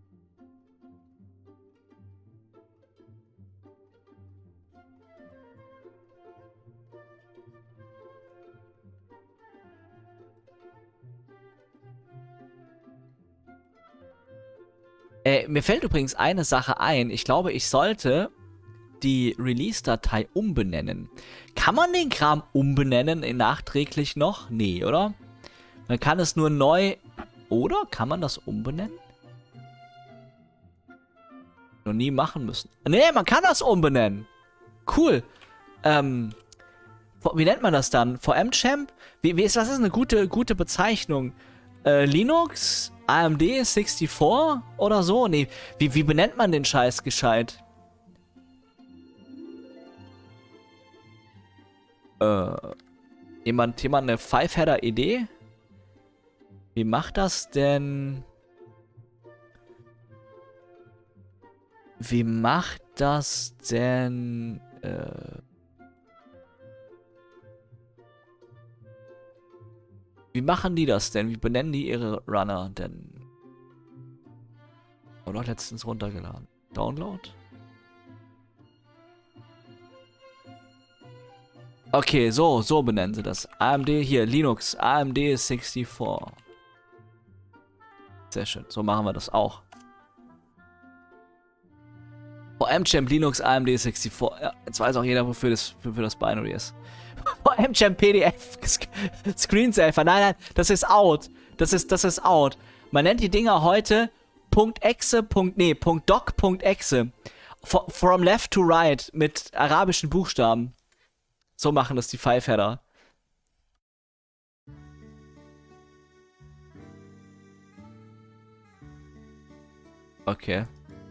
Äh, mir fällt übrigens eine Sache ein. Ich glaube, ich sollte die Release-Datei umbenennen. Kann man den Kram umbenennen in nachträglich noch? Nee, oder? Man kann es nur neu... Oder? Kann man das umbenennen? Noch nie machen müssen. Nee, man kann das umbenennen. Cool. Ähm... Wie nennt man das dann? V M-Champ? Wie, wie ist, was ist eine gute, gute Bezeichnung? Äh, Linux? A M D vierundsechzig oder so? Nee, wie, wie benennt man den Scheiß gescheit? Äh, jemand, jemand eine Five-Header-Idee? Wie macht das denn? Wie macht das denn? Äh, Wie machen die das denn? Wie benennen die ihre Runner denn? Oder letztens runtergeladen. Download? Okay, so, so benennen sie das. A M D hier, Linux, A M D vierundsechzig. Sehr schön, so machen wir das auch. V M-Champ Linux A M D vierundsechzig. Ja, jetzt weiß auch jeder, wofür das, für, für das Binary ist. V M-Champ P D F Screensaver. Nein, nein, das ist out. Das ist, das ist out. Man nennt die Dinger heute .exe. Nee, .doc.exe. From left to right mit arabischen Buchstaben. So machen das die Five-Header. Okay.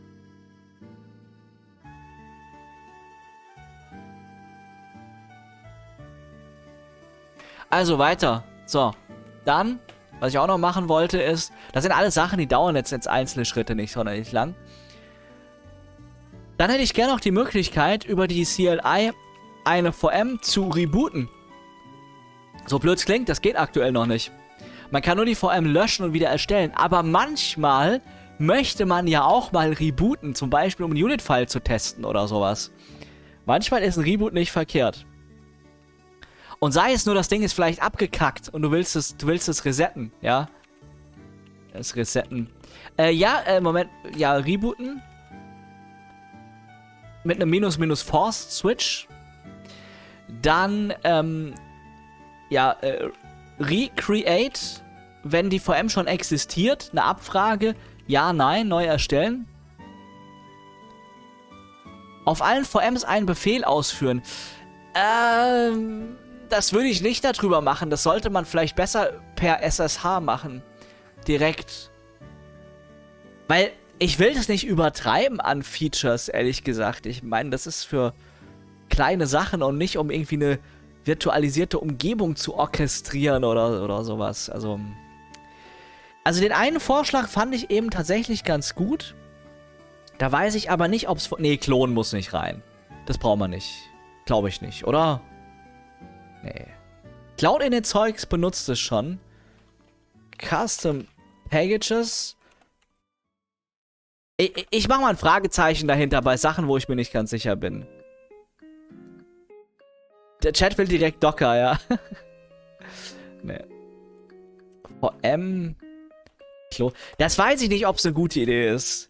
Also weiter. So. Dann, was ich auch noch machen wollte, ist, das sind alles Sachen, die dauern jetzt, jetzt einzelne Schritte nicht sonderlich lang. Dann hätte ich gerne auch die Möglichkeit, über die C L I eine V M zu rebooten. So blöd es klingt, das geht aktuell noch nicht. Man kann nur die V M löschen und wieder erstellen. Aber manchmal möchte man ja auch mal rebooten, zum Beispiel um einen Unit-File zu testen oder sowas. Manchmal ist ein Reboot nicht verkehrt. Und sei es nur, das Ding ist vielleicht abgekackt und du willst es, du willst es resetten, ja? Es resetten. Äh, ja, äh, Moment, ja, rebooten. Mit einem Minus-Minus-Force-Switch. Dann, ähm, ja, äh, recreate, wenn die V M schon existiert, eine Abfrage, ja, nein, neu erstellen. Auf allen V Ms einen Befehl ausführen. Ähm, das würde ich nicht darüber machen. Das sollte man vielleicht besser per S S H machen. Direkt. Weil ich will das nicht übertreiben an Features, ehrlich gesagt. Ich meine, das ist für kleine Sachen und nicht um irgendwie eine virtualisierte Umgebung zu orchestrieren oder, oder sowas. Also, also den einen Vorschlag fand ich eben tatsächlich ganz gut. Da weiß ich aber nicht, ob es... Nee, Klon muss nicht rein. Das braucht man nicht. Glaube ich nicht, oder? Nee. Cloud in den Zeugs benutzt es schon. Custom Packages. Ich, ich mache mal ein Fragezeichen dahinter bei Sachen, wo ich mir nicht ganz sicher bin. Der Chat will direkt Docker, ja. Nee. V M. Klo. Das weiß ich nicht, ob es eine gute Idee ist.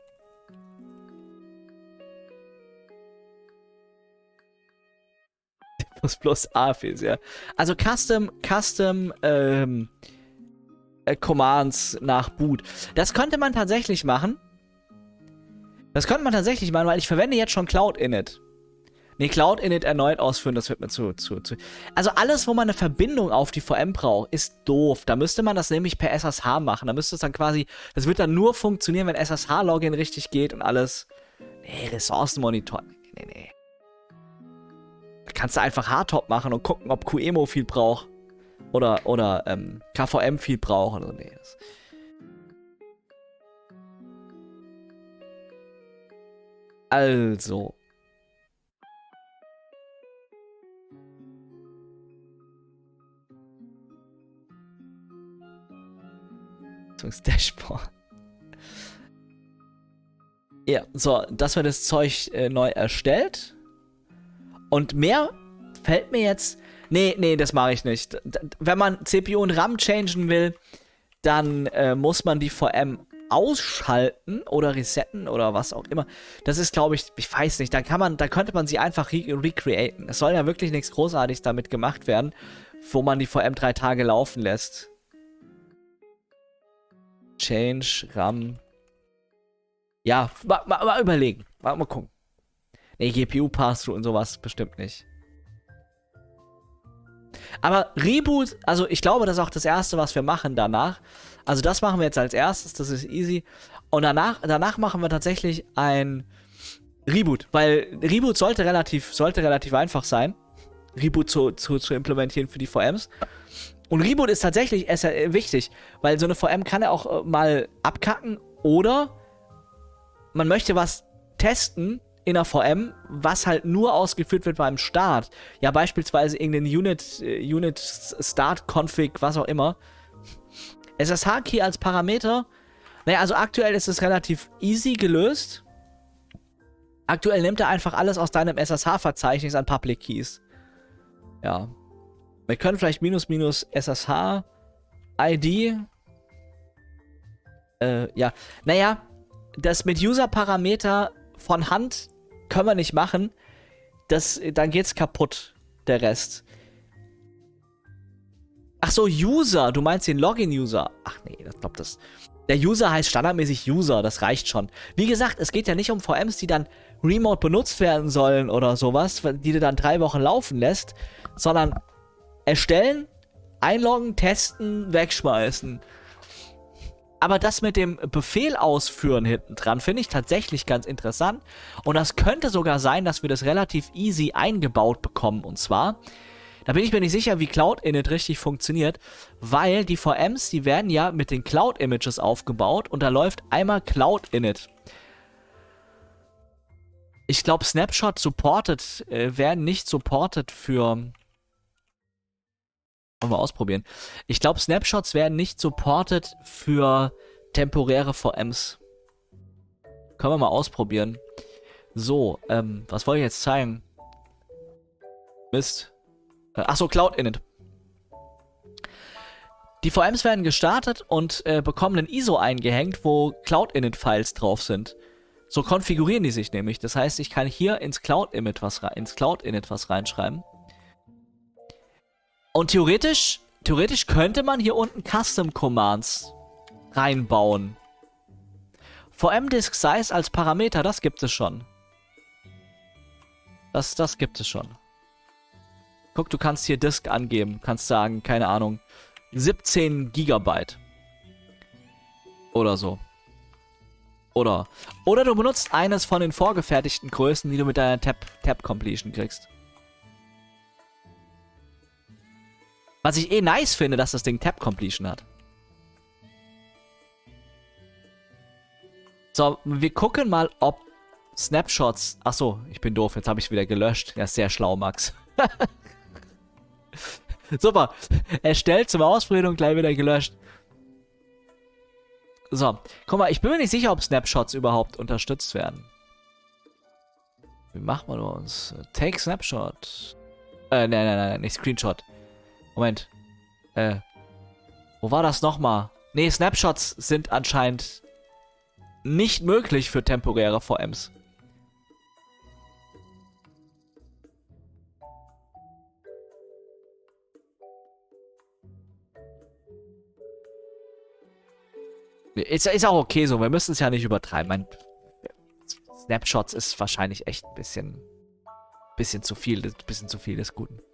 Plus plus A F Is, ja. Also Custom, Custom, ähm, äh, Commands nach Boot. Das könnte man tatsächlich machen. Das könnte man tatsächlich machen, weil ich verwende jetzt schon Cloud Init. Nee, Cloud Init erneut ausführen, das wird mir zu, zu, zu... Also alles, wo man eine Verbindung auf die V M braucht, ist doof. Da müsste man das nämlich per S S H machen. Da müsste es dann quasi... Das wird dann nur funktionieren, wenn S S H-Login richtig geht und alles... Nee, Ressourcenmonitor... Nee, nee. Da kannst du einfach Hardtop machen und gucken, ob Q E M O viel braucht. Oder, oder, ähm, K V M viel braucht oder so. Nee. Also... Dashboard. Ja, so, dass wir das Zeug äh, neu erstellt. Und mehr fällt mir jetzt... Nee, nee, das mache ich nicht. D wenn man C P U und RAM changen will, dann äh, muss man die V M ausschalten oder resetten oder was auch immer. Das ist, glaube ich, ich weiß nicht, da kann man, da könnte man sie einfach re recreaten. Es soll ja wirklich nichts Großartiges damit gemacht werden, wo man die V M drei Tage laufen lässt. Change, RAM. Ja, mal, mal, mal überlegen. Mal, mal gucken. Nee, G P U-Pass-Through und sowas bestimmt nicht. Aber Reboot, also ich glaube, das ist auch das Erste, was wir machen danach. Also das machen wir jetzt als erstes, das ist easy. Und danach, danach machen wir tatsächlich ein Reboot. Weil Reboot sollte relativ, sollte relativ einfach sein. Reboot zu, zu, zu implementieren für die V Ms. Und Reboot ist tatsächlich ist ja wichtig, weil so eine V M kann ja auch äh, mal abkacken oder man möchte was testen in einer V M, was halt nur ausgeführt wird beim Start. Ja, beispielsweise irgendein Unit, äh, Unit Start Config, was auch immer. S S H-Key als Parameter. Naja, also aktuell ist es relativ easy gelöst. Aktuell nimmt er einfach alles aus deinem S S H-Verzeichnis an Public Keys. Ja. Wir können vielleicht minus minus S S H I D. Äh, ja. Naja, das mit User-Parameter von Hand können wir nicht machen. Das, dann geht's kaputt, der Rest. Ach so, User. Du meinst den Login-User. Ach nee, ich glaube das... Der User heißt standardmäßig User, das reicht schon. Wie gesagt, es geht ja nicht um V Ms, die dann remote benutzt werden sollen oder sowas, die du dann drei Wochen laufen lässt, sondern erstellen, einloggen, testen, wegschmeißen. Aber das mit dem Befehl ausführen hinten dran finde ich tatsächlich ganz interessant. Und das könnte sogar sein, dass wir das relativ easy eingebaut bekommen. Und zwar, da bin ich mir nicht sicher, wie Cloud Init richtig funktioniert, weil die V Ms, die werden ja mit den Cloud Images aufgebaut und da läuft einmal Cloud Init. Ich glaube, Snapshot supported, äh, werden nicht supported für... Wollen wir ausprobieren. Ich glaube, Snapshots werden nicht supported für temporäre V Ms. Können wir mal ausprobieren. So, ähm, was wollte ich jetzt zeigen? Mist. Äh, achso, Cloud Init. Die V Ms werden gestartet und äh, bekommen ein I S O eingehängt, wo Cloud Init Files drauf sind. So konfigurieren die sich nämlich. Das heißt, ich kann hier ins Cloud Init was, ins Cloud Init was reinschreiben. Und theoretisch, theoretisch könnte man hier unten Custom Commands reinbauen. V M Disk Size als Parameter, das gibt es schon. Das, das gibt es schon. Guck, du kannst hier Disk angeben. Kannst sagen, keine Ahnung, siebzehn Gigabyte. Oder so. Oder. Oder du benutzt eines von den vorgefertigten Größen, die du mit deiner Tab, Tab Completion kriegst. Was ich eh nice finde, dass das Ding Tab Completion hat. So, wir gucken mal, ob Snapshots... Achso, ich bin doof, jetzt habe ich wieder gelöscht. Ja, ist sehr schlau, Max. Super. Erstellt zum Ausprobieren und gleich wieder gelöscht. So, guck mal, ich bin mir nicht sicher, ob Snapshots überhaupt unterstützt werden. Wie macht man uns? Take Snapshot. Äh, nein, nein, nein, nicht Screenshot. Moment. Äh, wo war das nochmal? Nee, Snapshots sind anscheinend nicht möglich für temporäre V Ms. Ist, ist auch okay so, wir müssen es ja nicht übertreiben. Mein, Snapshots ist wahrscheinlich echt ein bisschen, bisschen zu viel, ein bisschen zu viel des Guten.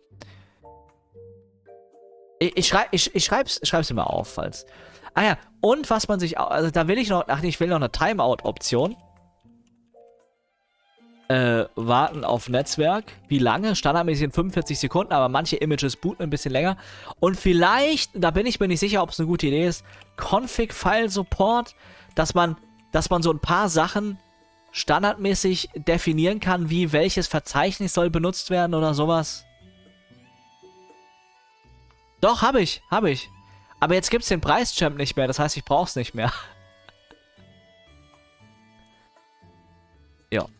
Ich, ich, schrei, ich, ich schreib's, schreib's immer auf, falls. Ah ja, und was man sich, also da will ich noch, ach nee, ich will noch eine Timeout-Option. Äh, warten auf Netzwerk. Wie lange? Standardmäßig in fünfundvierzig Sekunden, aber manche Images booten ein bisschen länger. Und vielleicht, da bin ich mir nicht sicher, ob es eine gute Idee ist, Config-File-Support, dass man, dass man so ein paar Sachen standardmäßig definieren kann, wie welches Verzeichnis soll benutzt werden oder sowas. Doch, habe ich, habe ich. Aber jetzt gibt es den Preischamp nicht mehr, das heißt, ich brauche es nicht mehr. Ja.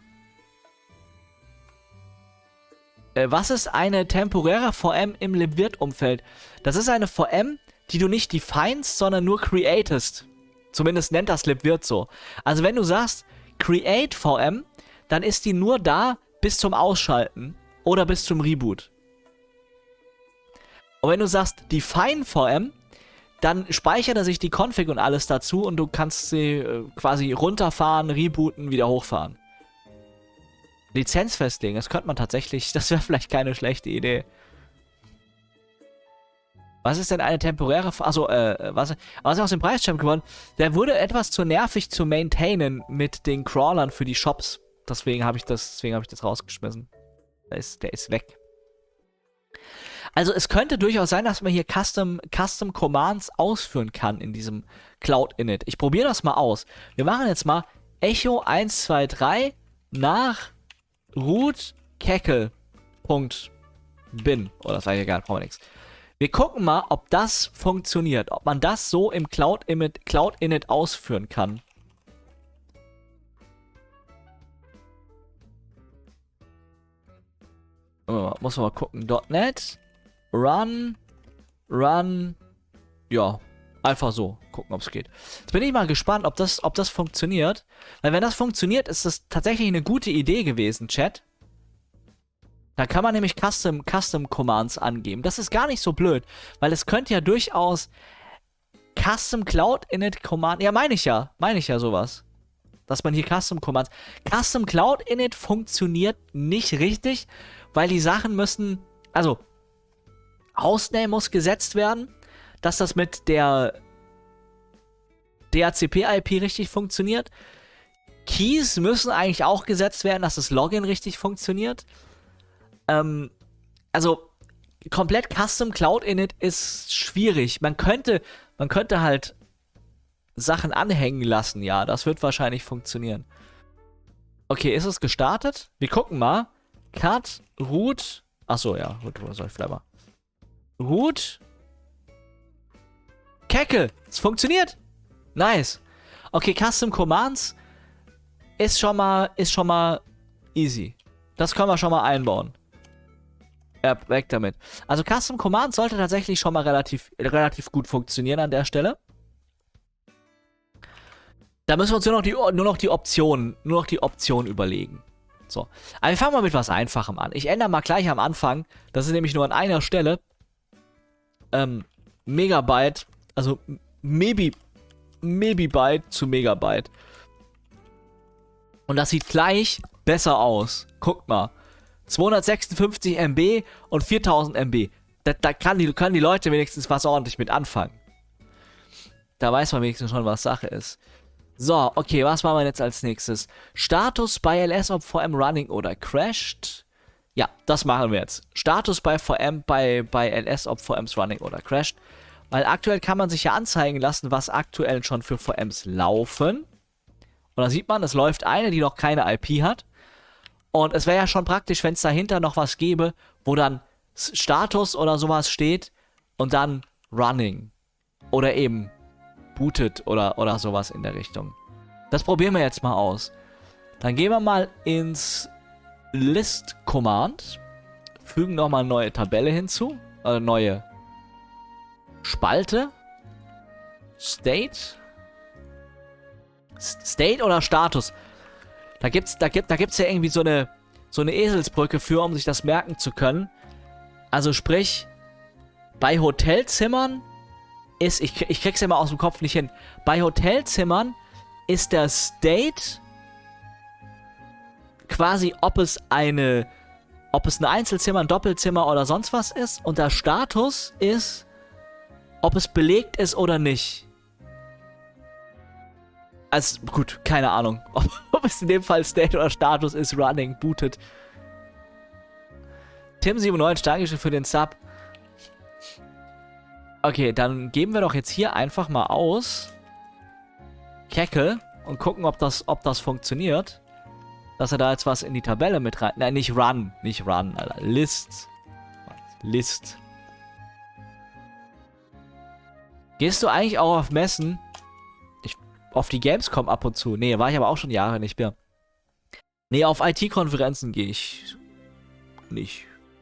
Was ist eine temporäre V M im libvirt-Umfeld? Das ist eine V M, die du nicht definest, sondern nur createst. Zumindest nennt das libvirt so. Also wenn du sagst, create V M, dann ist die nur da bis zum Ausschalten oder bis zum Reboot. Und wenn du sagst define V M, dann speichert er sich die Config und alles dazu und du kannst sie äh, quasi runterfahren, rebooten, wieder hochfahren. Lizenz festlegen, das könnte man tatsächlich, das wäre vielleicht keine schlechte Idee. Was ist denn eine temporäre, also äh, was, was ist aus dem Preischamp geworden? Der wurde etwas zu nervig zu maintainen mit den Crawlern für die Shops. Deswegen habe ich das, deswegen habe ich das rausgeschmissen. Der ist, der ist weg. Also es könnte durchaus sein, dass man hier Custom, Custom Commands ausführen kann in diesem Cloud Init. Ich probiere das mal aus. Wir machen jetzt mal Echo eins zwei drei nach root keckel punkt bin. Oder das sage ich egal, brauchen wir nichts. Wir gucken mal, ob das funktioniert. Ob man das so im Cloud Init, Cloud Init ausführen kann. Oh, muss man mal gucken. .NET Run Run ja, einfach so. Gucken, ob es geht. Jetzt bin ich mal gespannt, ob das, ob das funktioniert. Weil wenn das funktioniert, ist das tatsächlich eine gute Idee gewesen, Chat. Da kann man nämlich Custom, Custom Commands angeben. Das ist gar nicht so blöd, weil es könnte ja durchaus Custom Cloud Init Command, ja meine ich ja, meine ich ja sowas. Dass man hier Custom Commands, Custom Cloud Init funktioniert nicht richtig, weil die Sachen müssen, also Hostname muss gesetzt werden, dass das mit der D H C P I P richtig funktioniert. Keys müssen eigentlich auch gesetzt werden, dass das Login richtig funktioniert. Ähm, also komplett Custom Cloud Init ist schwierig. Man könnte, man könnte halt Sachen anhängen lassen, ja, das wird wahrscheinlich funktionieren. Okay, ist es gestartet? Wir gucken mal. Cut, root, achso, ja, root, soll ich vielleicht mal. Root, Keckel, es funktioniert. Nice. Okay, Custom Commands ist schon mal, ist schon mal Easy. Das können wir schon mal einbauen. Ja, weg damit. Also Custom Command sollte tatsächlich schon mal relativ, relativ gut funktionieren an der Stelle. Da müssen wir uns nur noch die, nur noch die Optionen, nur noch die Optionen überlegen. So. Aber wir fangen mal mit was Einfachem an. Ich ändere mal gleich am Anfang. Das ist nämlich nur an einer Stelle. Ähm, Megabyte, also Mebi, Mebibyte zu Megabyte. Und das sieht gleich besser aus. Guckt mal. zweihundertsechsundfünfzig Megabyte und viertausend Megabyte. Da, da kann die, können die Leute wenigstens was ordentlich mit anfangen. Da weiß man wenigstens schon, was Sache ist. So, okay, was machen wir jetzt als nächstes? Status bei L S, ob V M running oder crashed. Ja, das machen wir jetzt. Status bei V M, bei, bei L S, ob V Ms running oder crashed. Weil aktuell kann man sich ja anzeigen lassen, was aktuell schon für V Ms laufen. Und da sieht man, es läuft eine, die noch keine I P hat. Und es wäre ja schon praktisch, wenn es dahinter noch was gäbe, wo dann Status oder sowas steht und dann running. Oder eben booted oder, oder sowas in der Richtung. Das probieren wir jetzt mal aus. Dann gehen wir mal ins List-Command, fügen nochmal eine neue Tabelle hinzu, also neue Spalte, State, State oder Status. Da gibt's, da gibt, da gibt's ja irgendwie so eine, so eine Eselsbrücke für, um sich das merken zu können. Also sprich, bei Hotelzimmern ist, ich, ich krieg's ja mal aus dem Kopf nicht hin, bei Hotelzimmern ist der State quasi, ob es eine, ob es ein Einzelzimmer, ein Doppelzimmer oder sonst was ist, und der Status ist, ob es belegt ist oder nicht. Also, gut, keine Ahnung, ob, ob es in dem Fall State oder Status ist, running, booted. Tim siebenundneunzig, Dankeschön für den Sub. Okay, dann geben wir doch jetzt hier einfach mal aus Keckel und gucken, ob das, ob das funktioniert. Dass er da jetzt was in die Tabelle mit rein... Nein, nicht run. Nicht run, Alter. List. List. Gehst du eigentlich auch auf Messen? Ich, auf die Gamescom ab und zu. Nee, war ich aber auch schon Jahre nicht mehr. Nee, auf I T-Konferenzen gehe ich nicht.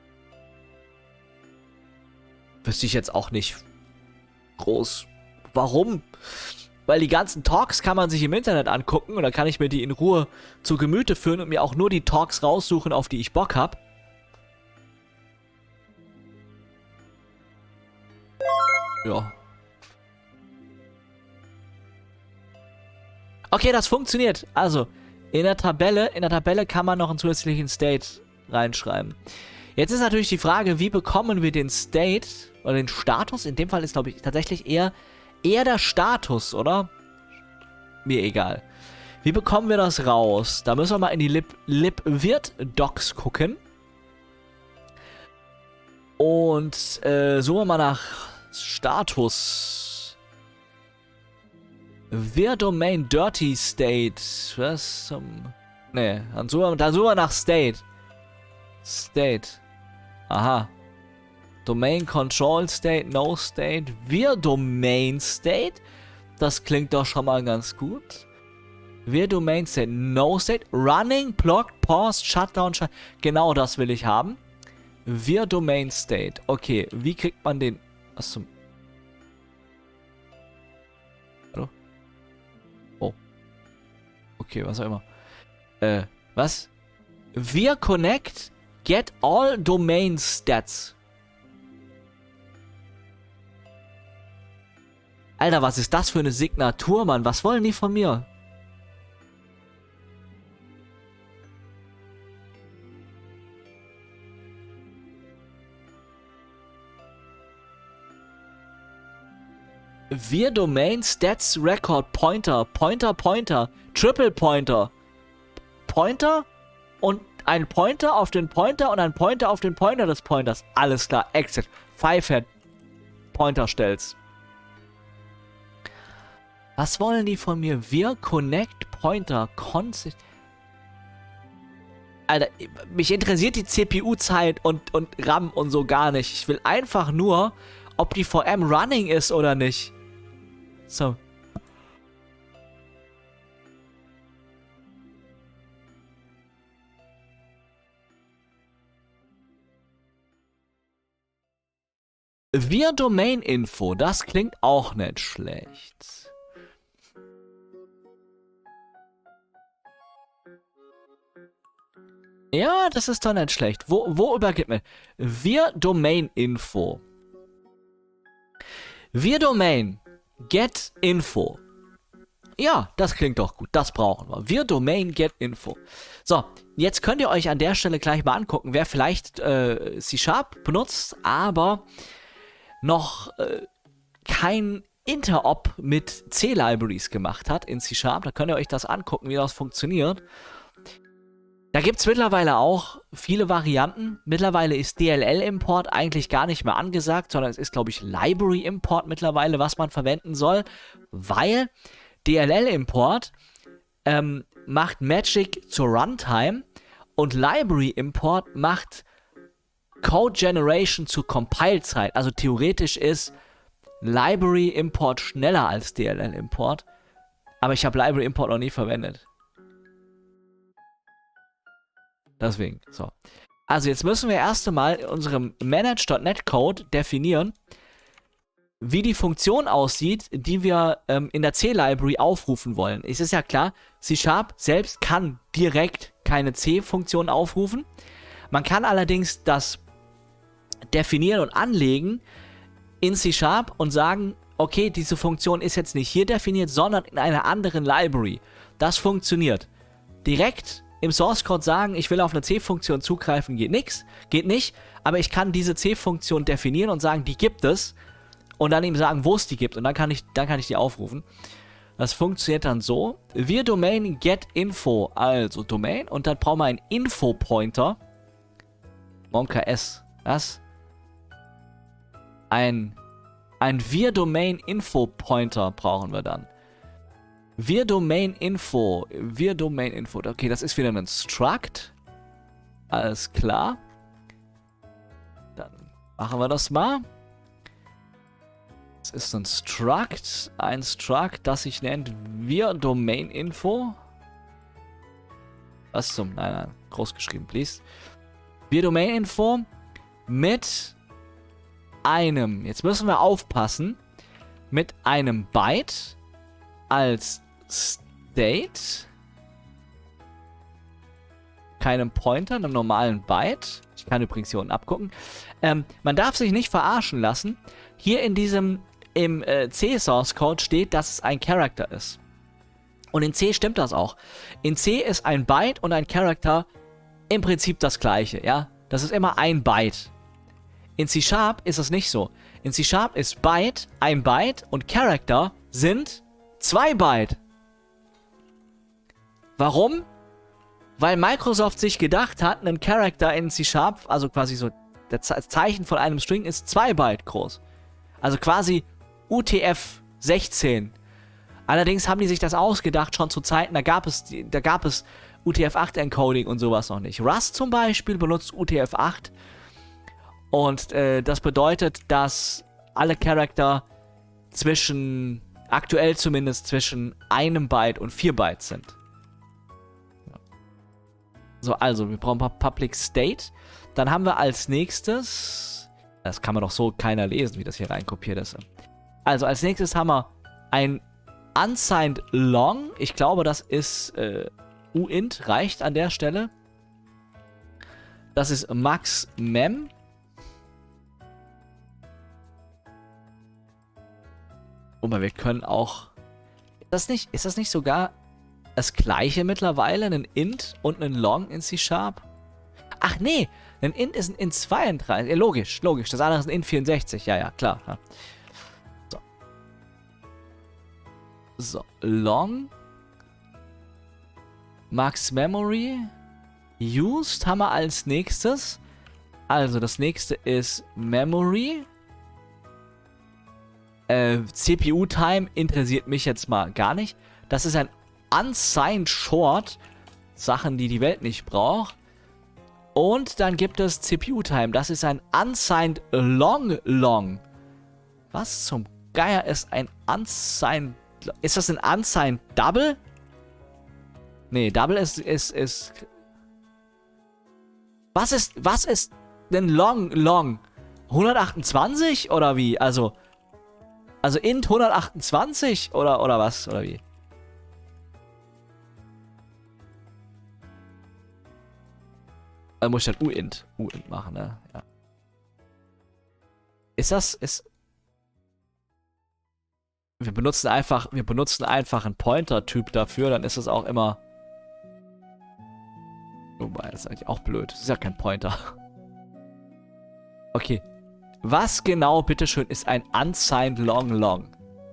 Wüsste ich jetzt auch nicht groß. Warum? Weil die ganzen Talks kann man sich im Internet angucken und dann kann ich mir die in Ruhe zu Gemüte führen und mir auch nur die Talks raussuchen, auf die ich Bock habe. Ja. Okay, das funktioniert. Also, in der Tabelle, in der Tabelle kann man noch einen zusätzlichen State reinschreiben. Jetzt ist natürlich die Frage, wie bekommen wir den State oder den Status? In dem Fall ist, glaube ich, tatsächlich eher, eher der Status, oder? Mir egal. Wie bekommen wir das raus? Da müssen wir mal in die Lib, Lib-Virt-Docs gucken. Und äh, suchen wir mal nach Status. Vir Domain Dirty State. Was zum... Ne, dann suchen wir, dann suchen wir nach State. State. Aha. Domain Control State, No State. Vir Domain State. Das klingt doch schon mal ganz gut. Vir Domain State, No State. Running, Blocked, Paused, Shutdown, Shut... Genau das will ich haben. Vir Domain State. Okay, wie kriegt man den... Was zum... Hallo? Oh. Okay, was auch immer. Äh, was? Vir Connect, Get All Domain Stats. Alter, was ist das für eine Signatur, Mann? Was wollen die von mir? Wir Domain Stats Record Pointer, Pointer, Pointer, Triple Pointer, Pointer und ein Pointer auf den Pointer und ein Pointer auf den Pointer des Pointers. Alles klar, Exit. Five-Head Pointer stellst. Was wollen die von mir? Wir Connect Pointer Consist. Alter, mich interessiert die C P U-Zeit und, und RAM und so gar nicht. Ich will einfach nur, ob die V M running ist oder nicht. So. Wir Domain Info, das klingt auch nicht schlecht. Ja, das ist doch nicht schlecht. Wo, wo übergibt man? Wir Domain Info. Wir Domain Get Info. Ja, das klingt doch gut. Das brauchen wir. Wir Domain Get Info. So, jetzt könnt ihr euch an der Stelle gleich mal angucken, wer vielleicht äh, C-Sharp benutzt, aber noch äh, kein Interop mit C-Libraries gemacht hat in C-Sharp. Da könnt ihr euch das angucken, wie das funktioniert. Da gibt es mittlerweile auch viele Varianten. Mittlerweile ist D L L-Import eigentlich gar nicht mehr angesagt, sondern es ist, glaube ich, Library-Import mittlerweile, was man verwenden soll, weil D L L-Import ähm, macht Magic zur Runtime und Library-Import macht Code Generation zur Compile-Zeit. Also theoretisch ist Library-Import schneller als D L L-Import, aber ich habe Library-Import noch nie verwendet. Deswegen, so. Also jetzt müssen wir erst einmal in unserem Manage.NET-Code definieren, wie die Funktion aussieht, die wir ähm, in der C-Library aufrufen wollen. Es ist ja klar, C-Sharp selbst kann direkt keine C-Funktion aufrufen. Man kann allerdings das definieren und anlegen in C-Sharp und sagen, okay, diese Funktion ist jetzt nicht hier definiert, sondern in einer anderen Library. Das funktioniert. Direkt im Source Code sagen, ich will auf eine C-Funktion zugreifen, geht nichts, geht nicht, aber ich kann diese C-Funktion definieren und sagen, die gibt es und dann ihm sagen, wo es die gibt und dann kann ich, dann kann ich die aufrufen. Das funktioniert dann so, wir Domain get Info, also Domain und dann brauchen wir einen Info-Pointer, MonKS, was? Ein, ein wir Domain Info-Pointer brauchen wir dann. Wir Domain Info, wir Domain Info, okay, das ist wieder ein Struct, alles klar. Dann machen wir das mal. Das ist ein Struct, ein Struct, das sich nennt wir Domain Info. Was zum, nein, nein, groß geschrieben, please. Wir Domain Info mit einem, jetzt müssen wir aufpassen, mit einem Byte als State, keinem Pointer, einem normalen Byte. Ich kann übrigens hier unten abgucken. Ähm, man darf sich nicht verarschen lassen. Hier in diesem, im äh, C-Source-Code steht, dass es ein Character ist. Und in C stimmt das auch. In C ist ein Byte und ein Character im Prinzip das gleiche, ja. Das ist immer ein Byte. In C-Sharp ist es nicht so. In C-Sharp ist Byte ein Byte und Character sind zwei Byte. Warum? Weil Microsoft sich gedacht hat, ein Character in C-Sharp, also quasi so, das Zeichen von einem String ist zwei Byte groß. Also quasi U T F sechzehn. Allerdings haben die sich das ausgedacht schon zu Zeiten, da gab es, da gab es U T F acht Encoding und sowas noch nicht. Rust zum Beispiel benutzt U T F acht und äh, das bedeutet, dass alle Charakter zwischen, aktuell zumindest zwischen einem Byte und vier Byte sind. So, also, wir brauchen Public State. Dann haben wir als nächstes, das kann man doch so keiner lesen, wie das hier reinkopiert ist. Also, als nächstes haben wir ein Unsigned Long. Ich glaube, das ist äh, uint, reicht an der Stelle. Das ist max mem. Aber wir können auch, ist das nicht, ist das nicht sogar das gleiche mittlerweile, ein int und ein long in C-Sharp? Ach nee, ein int ist ein int zweiunddreißig. Ja, logisch, logisch. Das andere ist ein int vierundsechzig. Ja, ja, klar. Ja. So. So, long. Max Memory. Used haben wir als nächstes. Also, das nächste ist Memory. Äh, C P U-Time interessiert mich jetzt mal gar nicht. Das ist ein Unsigned Short, Sachen, die die Welt nicht braucht. Und dann gibt es C P U-Time, das ist ein Unsigned Long Long. Was zum Geier ist ein Unsigned... Ist das ein Unsigned Double? Nee, Double ist... ist, ist was ist... Was ist denn Long Long? hundertachtundzwanzig oder wie? Also, also int hundertachtundzwanzig oder, oder was? Oder wie? Dann muss ich halt uint, uint machen, ne? Ja. Ist das, ist... Wir benutzen einfach, wir benutzen einfach einen Pointer-Typ dafür, dann ist es auch immer... Wobei, das ist eigentlich auch blöd. Das ist ja kein Pointer. Okay. Was genau, bitteschön, ist ein unsigned long long?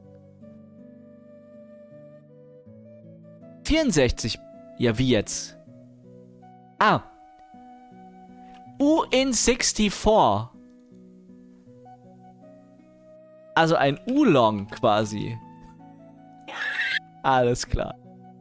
vierundsechzig. Ja, wie jetzt? Ah. uint vierundsechzig. Also ein U-Long quasi. Alles klar.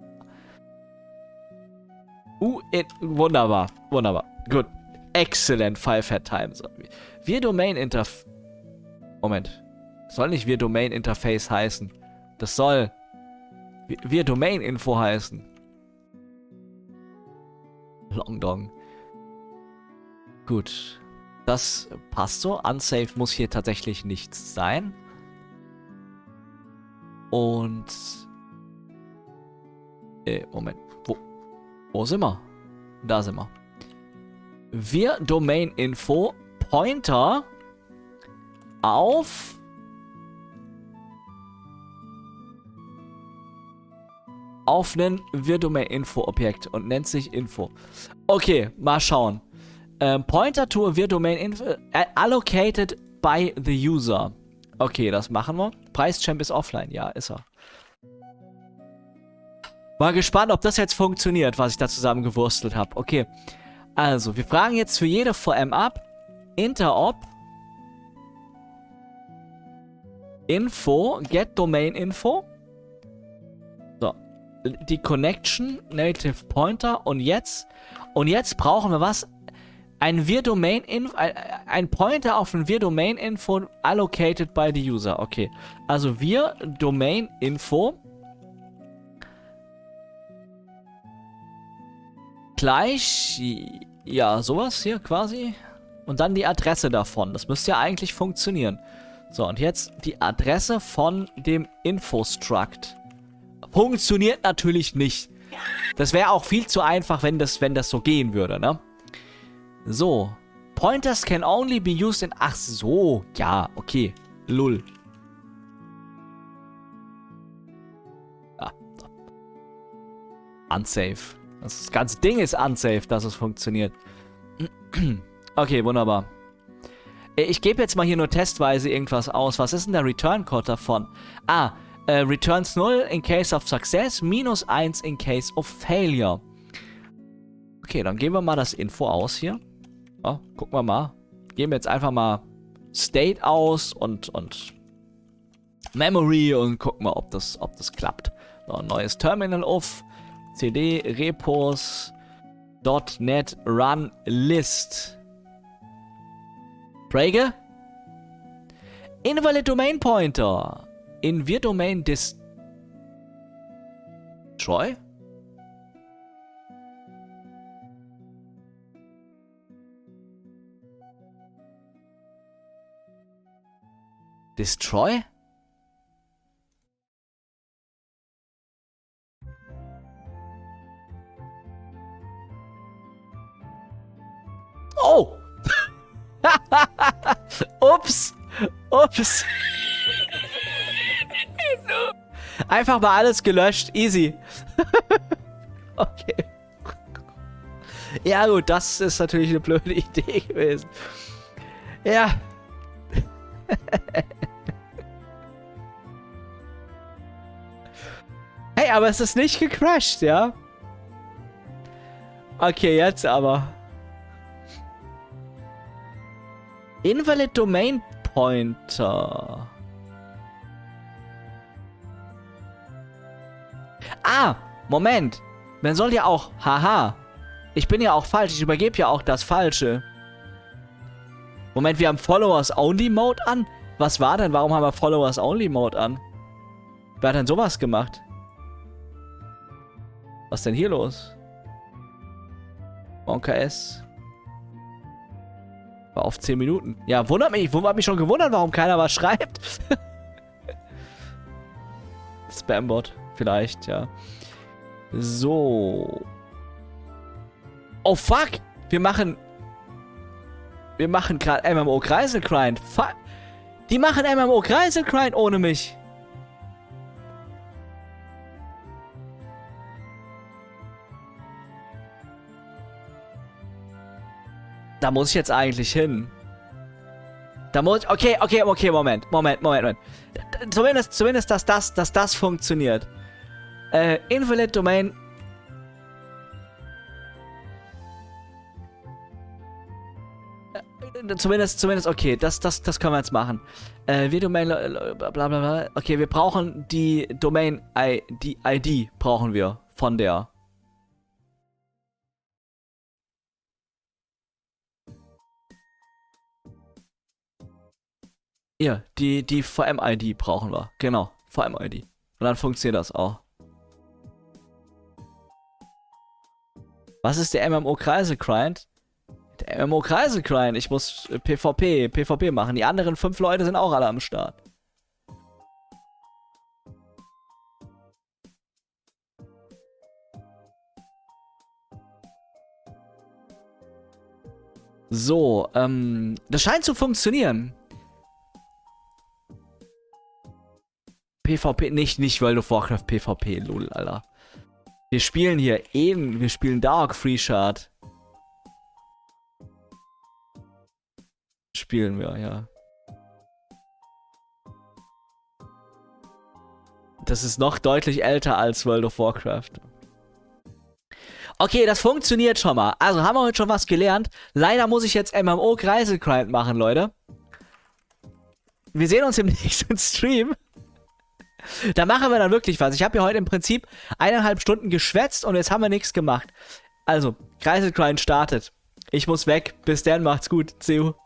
U in, wunderbar, wunderbar. Gut. Excellent Five-Head Times. Wir Domain Interface. Moment. Soll nicht wir Domain Interface heißen. Das soll wir, wir Domain Info heißen. Longdong. Gut. Das passt so. Unsafe muss hier tatsächlich nichts sein. Und. Äh, Moment. Wo? Wo sind wir? Da sind wir. Wir Domain Info Pointer auf auf einen Wir Domain Info Objekt und nennt sich Info. Okay, mal schauen. Ähm, Pointer to Wir Domain Info äh, allocated by the user. Okay, das machen wir. Preischamp ist offline. Ja, ist er. Mal gespannt, ob das jetzt funktioniert, was ich da zusammengewurstelt habe. Okay. Also, wir fragen jetzt für jede V M ab. Interop. Info. Get Domain Info. So. Die Connection. Native Pointer. Und jetzt. Und jetzt brauchen wir was? Ein Wir Domain Info. Ein, ein Pointer auf ein Wir Domain Info allocated by the user. Okay. Also, Wir Domain Info. Gleich, ja, sowas hier quasi. Und dann die Adresse davon. Das müsste ja eigentlich funktionieren. So, und jetzt die Adresse von dem Infostruct. Funktioniert natürlich nicht. Das wäre auch viel zu einfach, wenn das, wenn das so gehen würde, ne? So. Pointers can only be used in... Ach so. Ja, okay. Lull. Ah. Unsafe. Das ganze Ding ist unsafe, dass es funktioniert. Okay, wunderbar. Ich gebe jetzt mal hier nur testweise irgendwas aus. Was ist denn der Return-Code davon? Ah, äh, returns null in case of success, minus eins in case of failure. Okay, dann geben wir mal das Info aus hier. Ja, gucken wir mal. Geben wir jetzt einfach mal State aus und, und Memory und gucken mal, ob das, ob das klappt. So, ein neues Terminal auf. cd repos .net run list. Prager? Invalid Domain Pointer. In Wir Domain Destroy? Destroy? Oh! Ups! Ups! Einfach mal alles gelöscht. Easy. Okay. Ja gut, das ist natürlich eine blöde Idee gewesen. Ja. Hey, aber es ist nicht gecrashed, ja? Okay, jetzt aber. Invalid Domain Pointer. Ah, Moment. Man soll ja auch... Haha. Ich bin ja auch falsch. Ich übergebe ja auch das Falsche. Moment, wir haben Followers Only Mode an? Was war denn? Warum haben wir Followers Only Mode an? Wer hat denn sowas gemacht? Was ist denn hier los? Monk S. War auf zehn Minuten. Ja, wundert mich. Wundert mich schon gewundert, warum keiner was schreibt. Spambot. Vielleicht, ja. So. Oh, fuck. Wir machen... Wir machen gerade M M O Kreisel-Grind. Fuck. Die machen M M O Kreisel-Grind ohne mich. Da muss ich jetzt eigentlich hin. Da muss ich... Okay, okay, okay, Moment. Moment, Moment, Moment. Zumindest, zumindest, dass das, dass das funktioniert. Äh, Invalid Domain... Zumindest, zumindest, okay, das, das, das können wir jetzt machen. Äh, wir Domain, bla bla bla. Okay, wir brauchen die Domain, die I D brauchen wir von der. Ja, die, die V M-I D brauchen wir. Genau, V M-I D. Und dann funktioniert das auch. Was ist der M M O-Kreisel-Grind? Der M M O-Kreisel-Grind. Ich muss PvP, PvP machen. Die anderen fünf Leute sind auch alle am Start. So, ähm, das scheint zu funktionieren. PvP, nicht, nicht World of Warcraft PvP, lol, Alter. Wir spielen hier eben, wir spielen Dark Free Shard. Spielen wir, ja. Das ist noch deutlich älter als World of Warcraft. Okay, das funktioniert schon mal. Also haben wir heute schon was gelernt. Leider muss ich jetzt M M O Kreisel-Grind machen, Leute. Wir sehen uns im nächsten Stream. Da machen wir dann wirklich was. Ich habe ja heute im Prinzip eineinhalb Stunden geschwätzt und jetzt haben wir nichts gemacht. Also, Kreisel-Grind startet. Ich muss weg. Bis dann, macht's gut. See you.